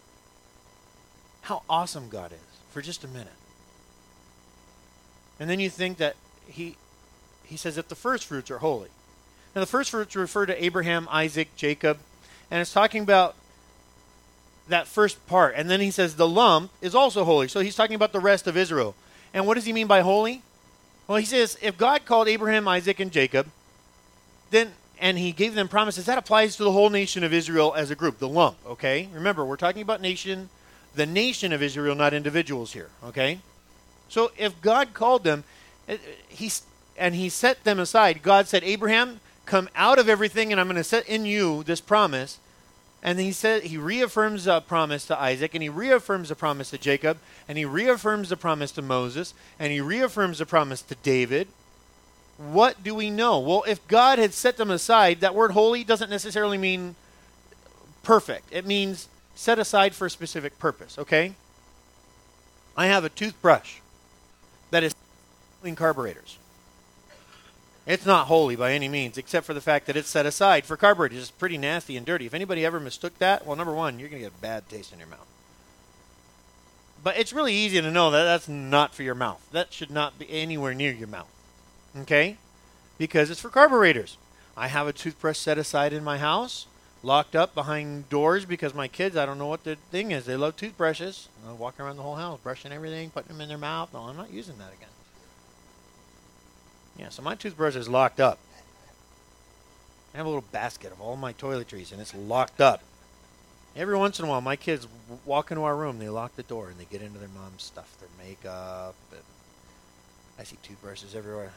How awesome God is for just a minute. And then you think that he says that the first fruits are holy. Now the first fruits refer to Abraham, Isaac, Jacob, and it's talking about that first part. And then he says the lump is also holy. So he's talking about the rest of Israel. And what does he mean by holy? Well, he says if God called Abraham, Isaac, and Jacob, then and he gave them promises, that applies to the whole nation of Israel as a group, the lump, okay? Remember, we're talking about the nation of Israel, not individuals here, okay? So if God called them, he set them aside. God said, Abraham, come out of everything, and I'm going to set in you this promise. And he reaffirms a promise to Isaac, and he reaffirms a promise to Jacob, and he reaffirms the promise to Moses, and he reaffirms the promise to David. What do we know? Well, if God had set them aside, that word holy doesn't necessarily mean perfect. It means set aside for a specific purpose, okay? I have a toothbrush that is clean carburetors. It's not holy by any means, except for the fact that it's set aside for carburetors. It's pretty nasty and dirty. If anybody ever mistook that, well, number one, you're going to get a bad taste in your mouth. But it's really easy to know that that's not for your mouth. That should not be anywhere near your mouth. Okay? Because it's for carburetors. I have a toothbrush set aside in my house, locked up behind doors because my kids, I don't know what the thing is. They love toothbrushes. They're walking around the whole house, brushing everything, putting them in their mouth. No, I'm not using that again. Yeah, so my toothbrush is locked up. I have a little basket of all my toiletries, and it's locked up. Every once in a while, my kids walk into our room, they lock the door, and they get into their mom's stuff, their makeup, and I see toothbrushes everywhere.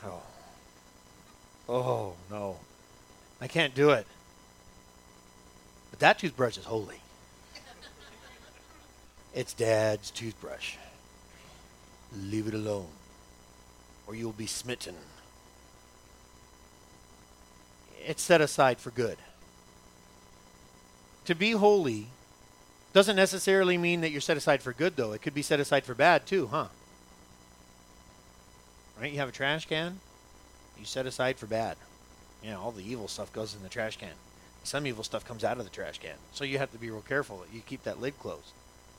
Oh, no. I can't do it. But that toothbrush is holy. It's Dad's toothbrush. leave it alone, or you'll be smitten. It's set aside for good. To be holy doesn't necessarily mean that you're set aside for good, though. It could be set aside for bad, too, huh? Right? You have a trash can, you set aside for bad. Yeah, all the evil stuff goes in the trash can. Some evil stuff comes out of the trash can. So you have to be real careful that you keep that lid closed.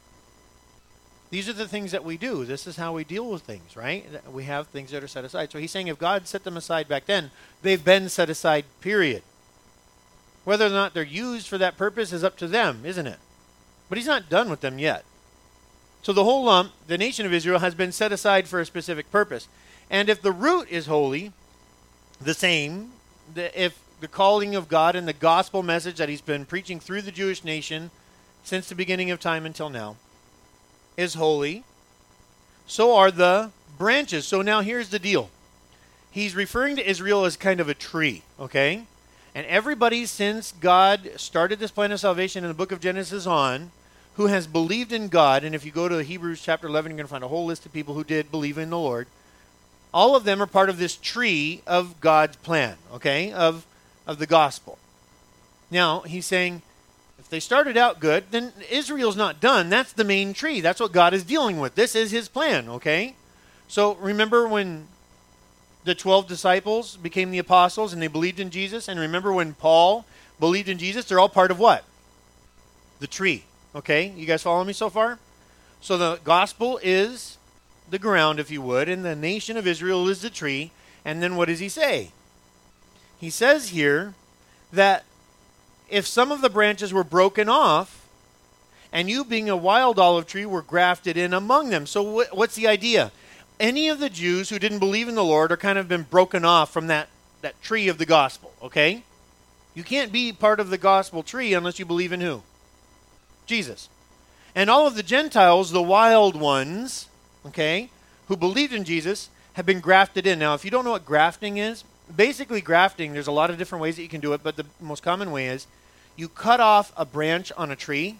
These are the things that we do. This is how we deal with things, right? We have things that are set aside. So he's saying if God set them aside back then, they've been set aside, period. Whether or not they're used for that purpose is up to them, isn't it? But he's not done with them yet. So the whole lump, the nation of Israel, has been set aside for a specific purpose. And if the root is holy, the same, if the calling of God and the gospel message that he's been preaching through the Jewish nation since the beginning of time until now is holy, so are the branches. So now here's the deal. He's referring to Israel as kind of a tree, okay? And everybody since God started this plan of salvation in the book of Genesis on, who has believed in God, and if you go to Hebrews chapter 11, you're going to find a whole list of people who did believe in the Lord. All of them are part of this tree of God's plan, okay, of the gospel. Now, he's saying, if they started out good, then Israel's not done. That's the main tree. That's what God is dealing with. This is his plan, okay? So remember when the 12 disciples became the apostles and they believed in Jesus? And remember when Paul believed in Jesus? They're all part of what? The tree, okay? You guys follow me so far? So the gospel is the ground, if you would, and the nation of Israel is the tree. And then what does he say? He says here that if some of the branches were broken off, and you being a wild olive tree were grafted in among them. So what's the idea? Any of the Jews who didn't believe in the Lord are kind of been broken off from that tree of the gospel, okay? You can't be part of the gospel tree unless you believe in who? Jesus. And all of the Gentiles, the wild ones, okay, who believed in Jesus, have been grafted in. Now, if you don't know what grafting is, basically grafting, there's a lot of different ways that you can do it, but the most common way is you cut off a branch on a tree,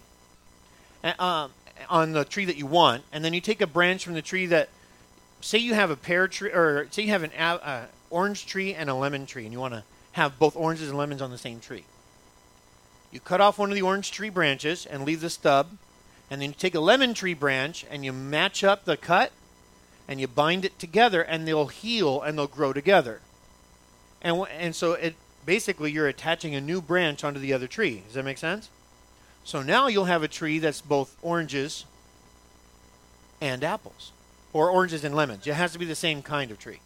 on the tree that you want, and then you take a branch from the tree that, say you have a pear tree, or say you have an orange tree and a lemon tree, and you want to have both oranges and lemons on the same tree. You cut off one of the orange tree branches and leave the stub, and then you take a lemon tree branch and you match up the cut, and you bind it together, and they'll heal and they'll grow together. And so it basically you're attaching a new branch onto the other tree. Does that make sense? So now you'll have a tree that's both oranges and apples, or oranges and lemons. It has to be the same kind of tree.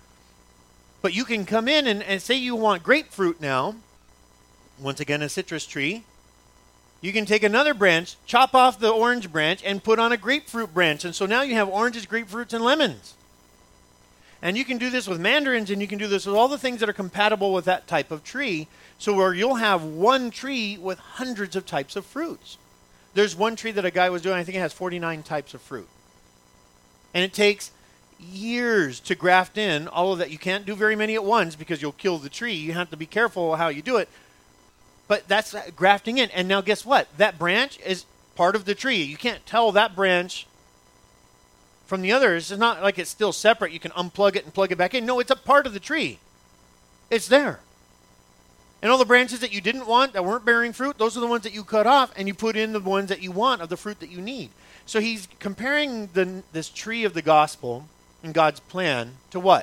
But you can come in and say you want grapefruit now, once again a citrus tree. You can take another branch, chop off the orange branch, and put on a grapefruit branch. And so now you have oranges, grapefruits, and lemons. And you can do this with mandarins, and you can do this with all the things that are compatible with that type of tree. So where you'll have one tree with hundreds of types of fruits. There's one tree that a guy was doing, I think it has 49 types of fruit. And it takes years to graft in all of that. You can't do very many at once because you'll kill the tree. You have to be careful how you do it. But that's grafting in. And now guess what? That branch is part of the tree. You can't tell that branch from the others. It's not like it's still separate. You can unplug it and plug it back in. No, it's a part of the tree. It's there. And all the branches that you didn't want, that weren't bearing fruit, those are the ones that you cut off, and you put in the ones that you want of the fruit that you need. So he's comparing this tree of the gospel and God's plan to what?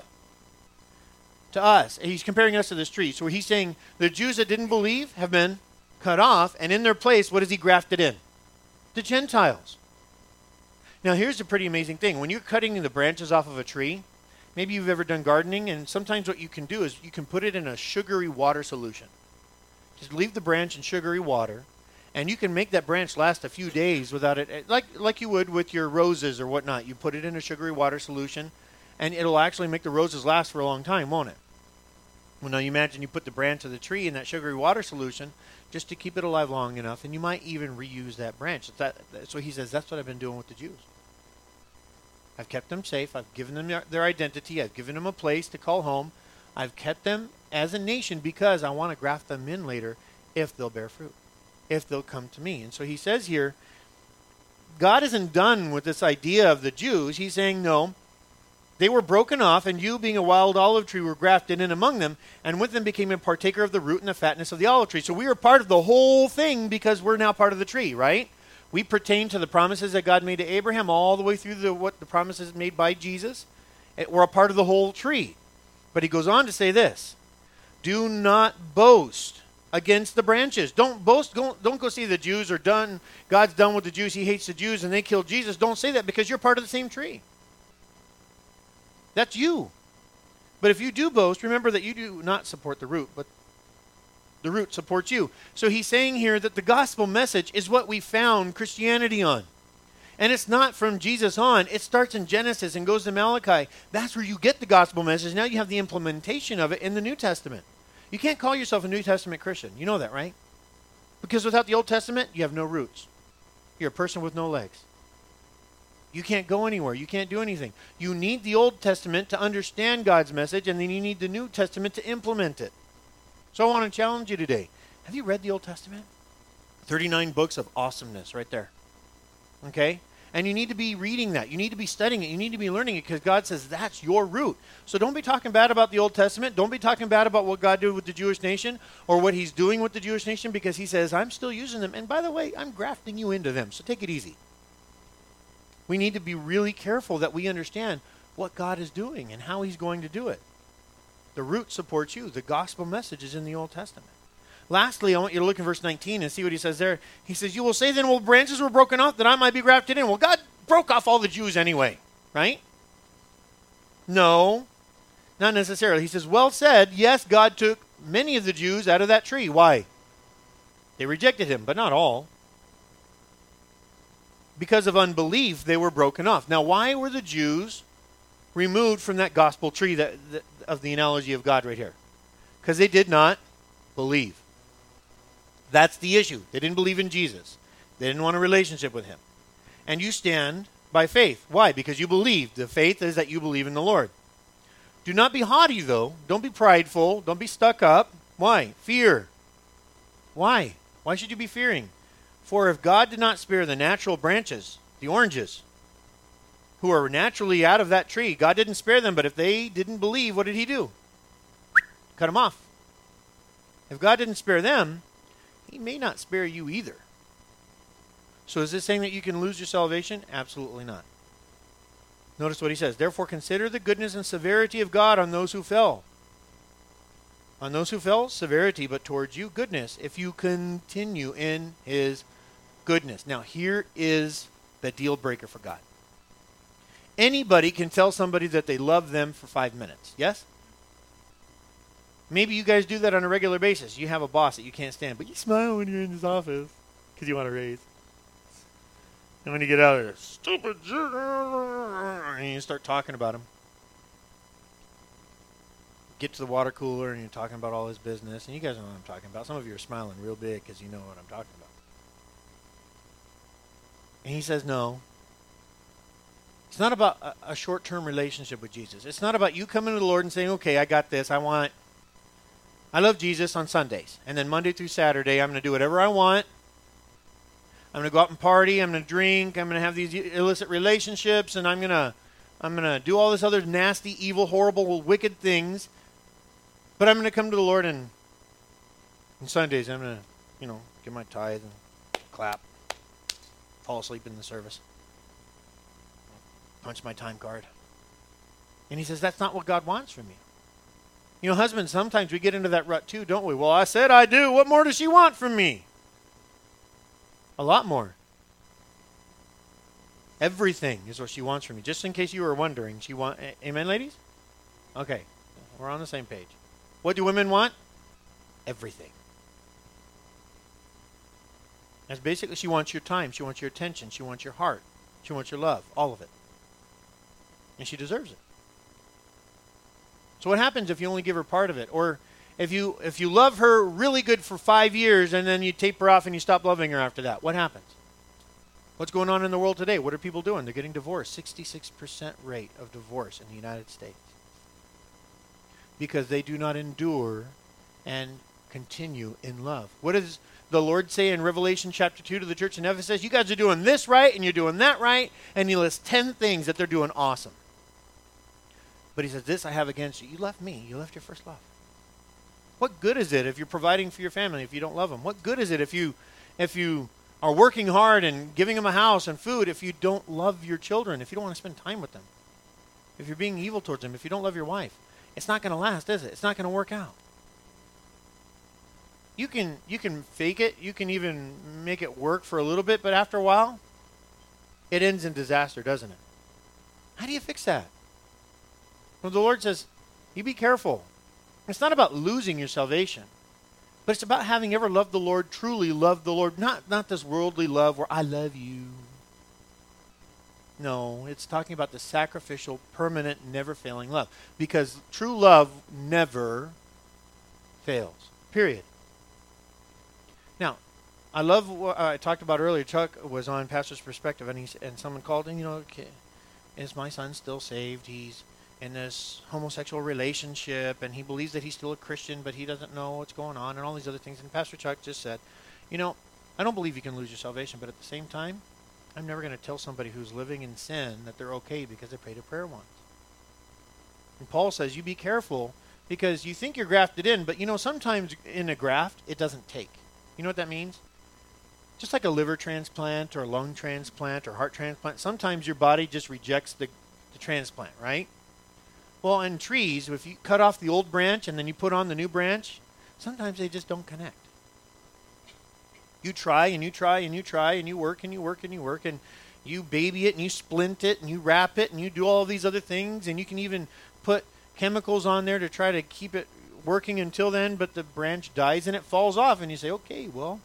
To us. He's comparing us to this tree. So he's saying the Jews that didn't believe have been cut off, and in their place, what has he grafted in? The Gentiles. Now here's a pretty amazing thing. When you're cutting the branches off of a tree, maybe you've ever done gardening, and sometimes what you can do is you can put it in a sugary water solution. Just leave the branch in sugary water, and you can make that branch last a few days without it, like you would with your roses or whatnot. You put it in a sugary water solution, and it'll actually make the roses last for a long time, won't it? Well, now you imagine you put the branch of the tree in that sugary water solution just to keep it alive long enough, and you might even reuse that branch. So he says, that's what I've been doing with the Jews. I've kept them safe. I've given them their identity. I've given them a place to call home. I've kept them as a nation because I want to graft them in later if they'll bear fruit, if they'll come to me. And so he says here, God isn't done with this idea of the Jews. He's saying, no, they were broken off, and you, being a wild olive tree, were grafted in among them, and with them became a partaker of the root and the fatness of the olive tree. So we are part of the whole thing because we're now part of the tree, right? We pertain to the promises that God made to Abraham all the way through what the promises made by Jesus. We're a part of the whole tree. But he goes on to say this: do not boast against the branches. Don't boast. Don't go say the Jews are done. God's done with the Jews. He hates the Jews and they killed Jesus. Don't say that, because you're part of the same tree. That's you. But if you do boast, remember that you do not support the root, but the root supports you. So he's saying here that the gospel message is what we found Christianity on. And it's not from Jesus on. It starts in Genesis and goes to Malachi. That's where you get the gospel message. Now you have the implementation of it in the New Testament. You can't call yourself a New Testament Christian. You know that, right? Because without the Old Testament, you have no roots. You're a person with no legs. You can't go anywhere. You can't do anything. You need the Old Testament to understand God's message, and then you need the New Testament to implement it. So I want to challenge you today. Have you read the Old Testament? 39 books of awesomeness right there. Okay? And you need to be reading that. You need to be studying it. You need to be learning it, because God says that's your root. So don't be talking bad about the Old Testament. Don't be talking bad about what God did with the Jewish nation or what he's doing with the Jewish nation, because he says, I'm still using them. And by the way, I'm grafting you into them. So take it easy. We need to be really careful that we understand what God is doing and how he's going to do it. The root supports you. The gospel message is in the Old Testament. Lastly, I want you to look in verse 19 and see what he says there. He says, you will say then, well, branches were broken off that I might be grafted in. Well, God broke off all the Jews anyway, right? No, not necessarily. He says, well said. Yes, God took many of the Jews out of that tree. Why? They rejected him, but not all. Because of unbelief, they were broken off. Now, why were the Jews removed from that gospel tree of the analogy of God right here? Because they did not believe. That's the issue. They didn't believe in Jesus. They didn't want a relationship with him. And you stand by faith. Why? Because you believe. The faith is that you believe in the Lord. Do not be haughty, though. Don't be prideful. Don't be stuck up. Why? Fear. Why? Why should you be fearing? For if God did not spare the natural branches, the oranges, who are naturally out of that tree, God didn't spare them, but if they didn't believe, what did he do? Cut them off. If God didn't spare them, he may not spare you either. So is this saying that you can lose your salvation? Absolutely not. Notice what he says. Therefore consider the goodness and severity of God on those who fell. On those who fell, severity, but towards you, goodness, if you continue in his goodness. Now, here is the deal breaker for God. Anybody can tell somebody that they love them for 5 minutes. Yes? Maybe you guys do that on a regular basis. You have a boss that you can't stand, but you smile when you're in his office because you want a raise. And when you get out of there, stupid jerk, and you start talking about him. Get to the water cooler and you're talking about all his business, and you guys know what I'm talking about. Some of you are smiling real big because you know what I'm talking about. And he says, no. It's not about a short-term relationship with Jesus. It's not about you coming to the Lord and saying, okay, I got this. I love Jesus on Sundays. And then Monday through Saturday, I'm going to do whatever I want. I'm going to go out and party. I'm going to drink. I'm going to have these illicit relationships. And I'm going to do all this other nasty, evil, horrible, wicked things. But I'm going to come to the Lord and on Sundays, I'm going to, give my tithe and clap. Fall asleep in the service. Punch my time card. And he says, that's not what God wants from you. Husbands, sometimes we get into that rut too, don't we? Well, I said I do. What more does she want from me? A lot more. Everything is what she wants from you. Just in case you were wondering, amen, ladies? Okay, we're on the same page. What do women want? Everything. That's basically, she wants your time. She wants your attention. She wants your heart. She wants your love. All of it. And she deserves it. So what happens if you only give her part of it? Or if you love her really good for 5 years and then you taper off and you stop loving her after that? What happens? What's going on in the world today? What are people doing? They're getting divorced. 66% rate of divorce in the United States. Because they do not endure and continue in love. What does the Lord say in Revelation chapter 2 to the church in Ephesus? You guys are doing this right, and you're doing that right, and he lists 10 things that they're doing awesome. But he says, this I have against you. You left me. You left your first love. What good is it if you're providing for your family if you don't love them? What good is it if you are working hard and giving them a house and food if you don't love your children, if you don't want to spend time with them? If you're being evil towards them, if you don't love your wife, it's not going to last, is it? It's not going to work out. You can fake it. You can even make it work for a little bit, but after a while, it ends in disaster, doesn't it? How do you fix that? Well, the Lord says, you be careful. It's not about losing your salvation, but it's about having ever loved the Lord, truly loved the Lord, not this worldly love where I love you. No, it's talking about the sacrificial, permanent, never-failing love. Because true love never fails. Period. Now, I love what I talked about earlier. Chuck was on Pastor's Perspective, and someone called, and okay, is my son still saved? He's in this homosexual relationship, and he believes that he's still a Christian, but he doesn't know what's going on, and all these other things. And Pastor Chuck just said, I don't believe you can lose your salvation, but at the same time, I'm never going to tell somebody who's living in sin that they're okay because they prayed a prayer once. And Paul says, you be careful, because you think you're grafted in, but sometimes in a graft, it doesn't take. You know what that means? Just like a liver transplant or a lung transplant or heart transplant, sometimes your body just rejects the transplant, right? Well, in trees, if you cut off the old branch and then you put on the new branch, sometimes they just don't connect. You try and you try and you try and you work and you work and you work and you baby it and you splint it and you wrap it and you do all these other things, and you can even put chemicals on there to try to keep it working until then, but the branch dies and it falls off, and you say, okay, well,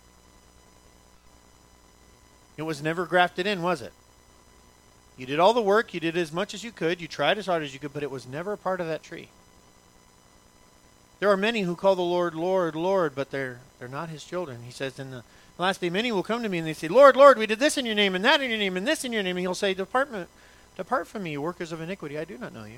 it was never grafted in, was it? You did all the work, you did as much as you could, you tried as hard as you could, but it was never a part of that tree. There are many who call the Lord, Lord, Lord, but they're not his children. He says in the last day, many will come to me and they say, Lord, Lord, we did this in your name and that in your name and this in your name. And he'll say, Depart from me, you workers of iniquity. I do not know you.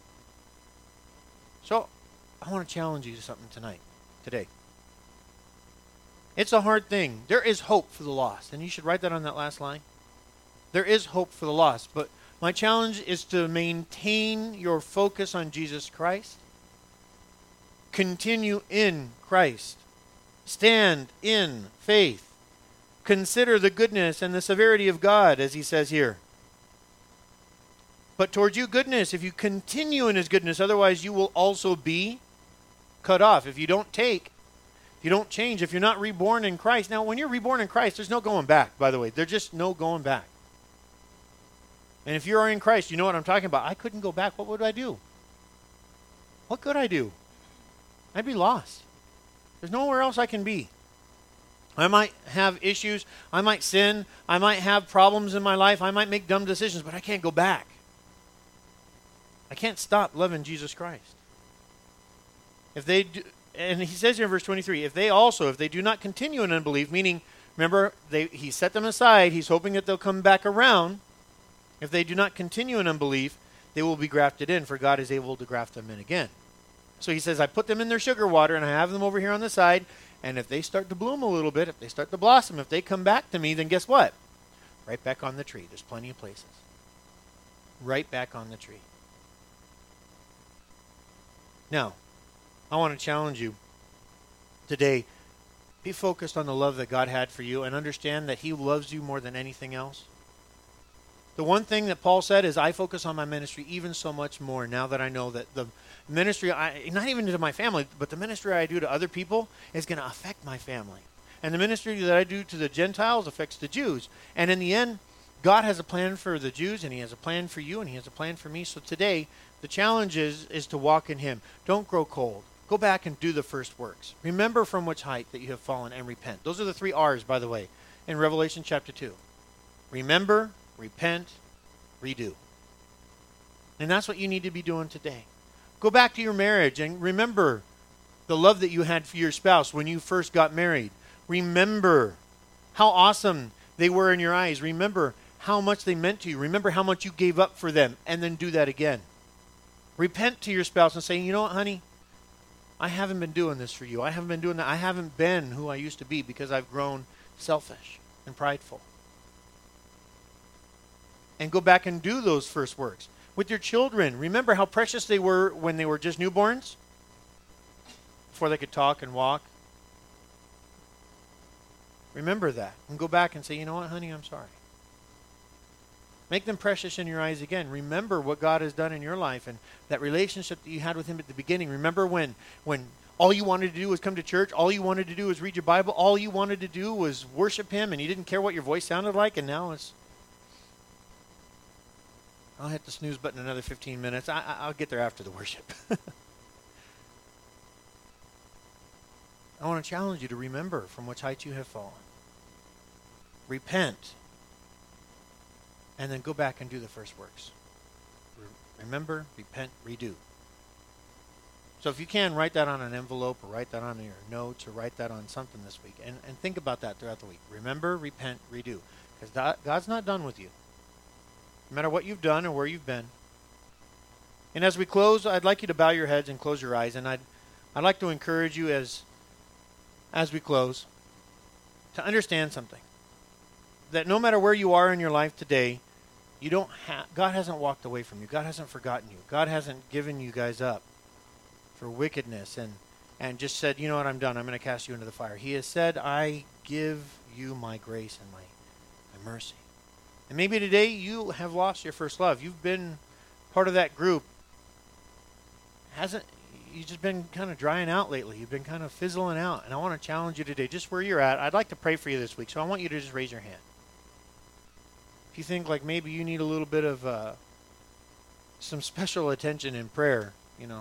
So I want to challenge you to something today. It's a hard thing. There is hope for the lost. And you should write that on that last line. There is hope for the lost. But my challenge is to maintain your focus on Jesus Christ. Continue in Christ. Stand in faith. Consider the goodness and the severity of God, as he says here. But towards you goodness, if you continue in his goodness, otherwise you will also be cut off. If you don't take, if you don't change, if you're not reborn in Christ. Now, when you're reborn in Christ, there's no going back, by the way. There's just no going back. And if you are in Christ, you know what I'm talking about. I couldn't go back. What would I do? What could I do? I'd be lost. There's nowhere else I can be. I might have issues. I might sin. I might have problems in my life. I might make dumb decisions, but I can't go back. I can't stop loving Jesus Christ. If they do, and he says here in verse 23, if they do not continue in unbelief, meaning, remember, he set them aside. He's hoping that they'll come back around. If they do not continue in unbelief, they will be grafted in, for God is able to graft them in again. So he says, I put them in their sugar water, and I have them over here on the side, and if they start to bloom a little bit, if they start to blossom, if they come back to me, then guess what? Right back on the tree. There's plenty of places. Right back on the tree. Now, I want to challenge you today. Be focused on the love that God had for you and understand that he loves you more than anything else. The one thing that Paul said is, I focus on my ministry even so much more now that I know that the ministry, not even to my family, but the ministry I do to other people is going to affect my family. And the ministry that I do to the Gentiles affects the Jews. And in the end, God has a plan for the Jews, and he has a plan for you, and he has a plan for me. So today, the challenge is to walk in him. Don't grow cold. Go back and do the first works. Remember from which height that you have fallen, and repent. Those are the 3 R's, by the way, in Revelation chapter 2. Remember, repent, redo. And that's what you need to be doing today. Go back to your marriage and remember the love that you had for your spouse when you first got married. Remember how awesome they were in your eyes. Remember how much they meant to you. Remember how much you gave up for them, and then do that again. Repent to your spouse and say, you know what, honey? I haven't been doing this for you. I haven't been doing that. I haven't been who I used to be because I've grown selfish and prideful. And go back and do those first works. With your children, remember how precious they were when they were just newborns? Before they could talk and walk. Remember that. And go back and say, you know what, honey, I'm sorry. Make them precious in your eyes again. Remember what God has done in your life and that relationship that you had with Him at the beginning. Remember when all you wanted to do was come to church, all you wanted to do was read your Bible, all you wanted to do was worship Him, and you didn't care what your voice sounded like, and now it's, I'll hit the snooze button another 15 minutes. I'll get there after the worship. I want to challenge you to remember from which heights you have fallen. Repent. And then go back and do the first works. Remember, repent, redo. So if you can, write that on an envelope or write that on your notes or write that on something this week. And think about that throughout the week. Remember, repent, redo. Because God's not done with you. No matter what you've done or where you've been. And as we close, I'd like you to bow your heads and close your eyes. And I'd like to encourage you as we close to understand something. That no matter where you are in your life today, God hasn't walked away from you. God hasn't forgotten you. God hasn't given you guys up for wickedness and just said, you know what, I'm done. I'm going to cast you into the fire. He has said, I give you my grace and my mercy. And maybe today you have lost your first love. You've been part of that group. You've just been kind of drying out lately. You've been kind of fizzling out. And I want to challenge you today, just where you're at. I'd like to pray for you this week. So I want you to just raise your hand. If you think like maybe you need a little bit of some special attention in prayer,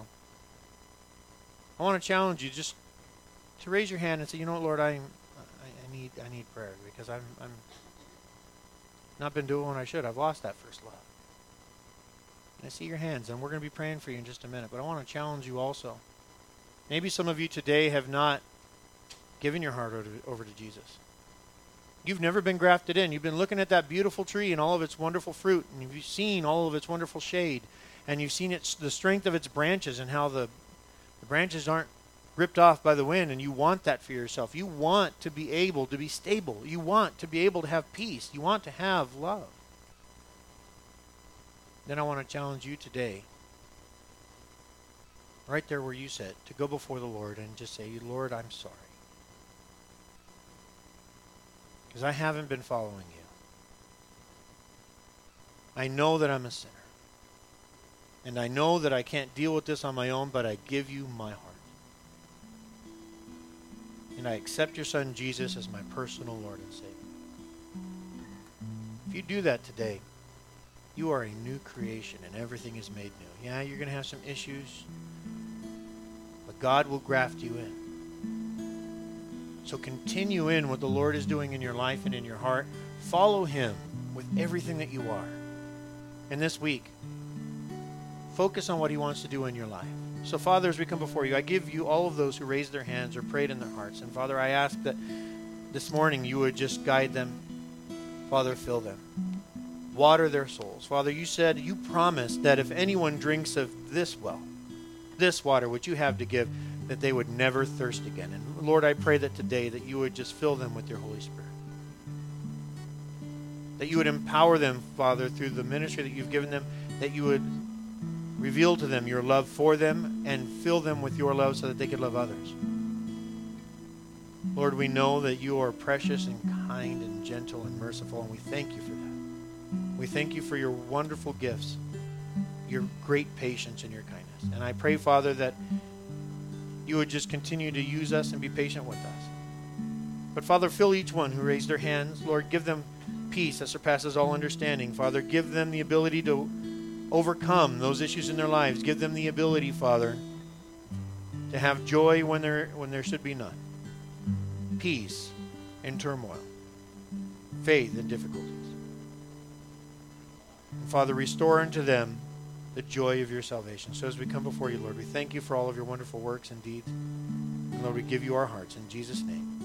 I want to challenge you just to raise your hand and say, you know what, Lord, I need prayer because I'm not been doing what I should. I've lost that first love. And I see your hands, and we're going to be praying for you in just a minute. But I want to challenge you also. Maybe some of you today have not given your heart over to Jesus. You've never been grafted in. You've been looking at that beautiful tree and all of its wonderful fruit, and you've seen all of its wonderful shade, and you've seen the strength of its branches and how the branches aren't ripped off by the wind, and you want that for yourself. You want to be able to be stable. You want to be able to have peace. You want to have love. Then I want to challenge you today, right there where you sit, to go before the Lord and just say, Lord, I'm sorry. Because I haven't been following you. I know that I'm a sinner. And I know that I can't deal with this on my own, but I give you my heart. And I accept your Son Jesus as my personal Lord and Savior. If you do that today, you are a new creation and everything is made new. Yeah, you're going to have some issues, but God will graft you in. So continue in what the Lord is doing in your life and in your heart. Follow Him with everything that you are. And this week, focus on what He wants to do in your life. So, Father, as we come before you, I give you all of those who raised their hands or prayed in their hearts. And, Father, I ask that this morning you would just guide them. Father, fill them. Water their souls. Father, you promised that if anyone drinks of this well, this water which you have to give, that they would never thirst again. And, Lord, I pray that today that you would just fill them with your Holy Spirit. That you would empower them, Father, through the ministry that you've given them, that you would reveal to them your love for them and fill them with your love so that they could love others. Lord, we know that you are precious and kind and gentle and merciful, and we thank you for that. We thank you for your wonderful gifts, your great patience and your kindness. And I pray, Father, that you would just continue to use us and be patient with us. But, Father, fill each one who raised their hands. Lord, give them peace that surpasses all understanding. Father, give them the ability to overcome those issues in their lives. Give them the ability, Father, to have joy when there should be none. Peace in turmoil. Faith in difficulties. And Father, restore unto them the joy of your salvation. So as we come before you, Lord, we thank you for all of your wonderful works and deeds. And Lord, we give you our hearts in Jesus' name.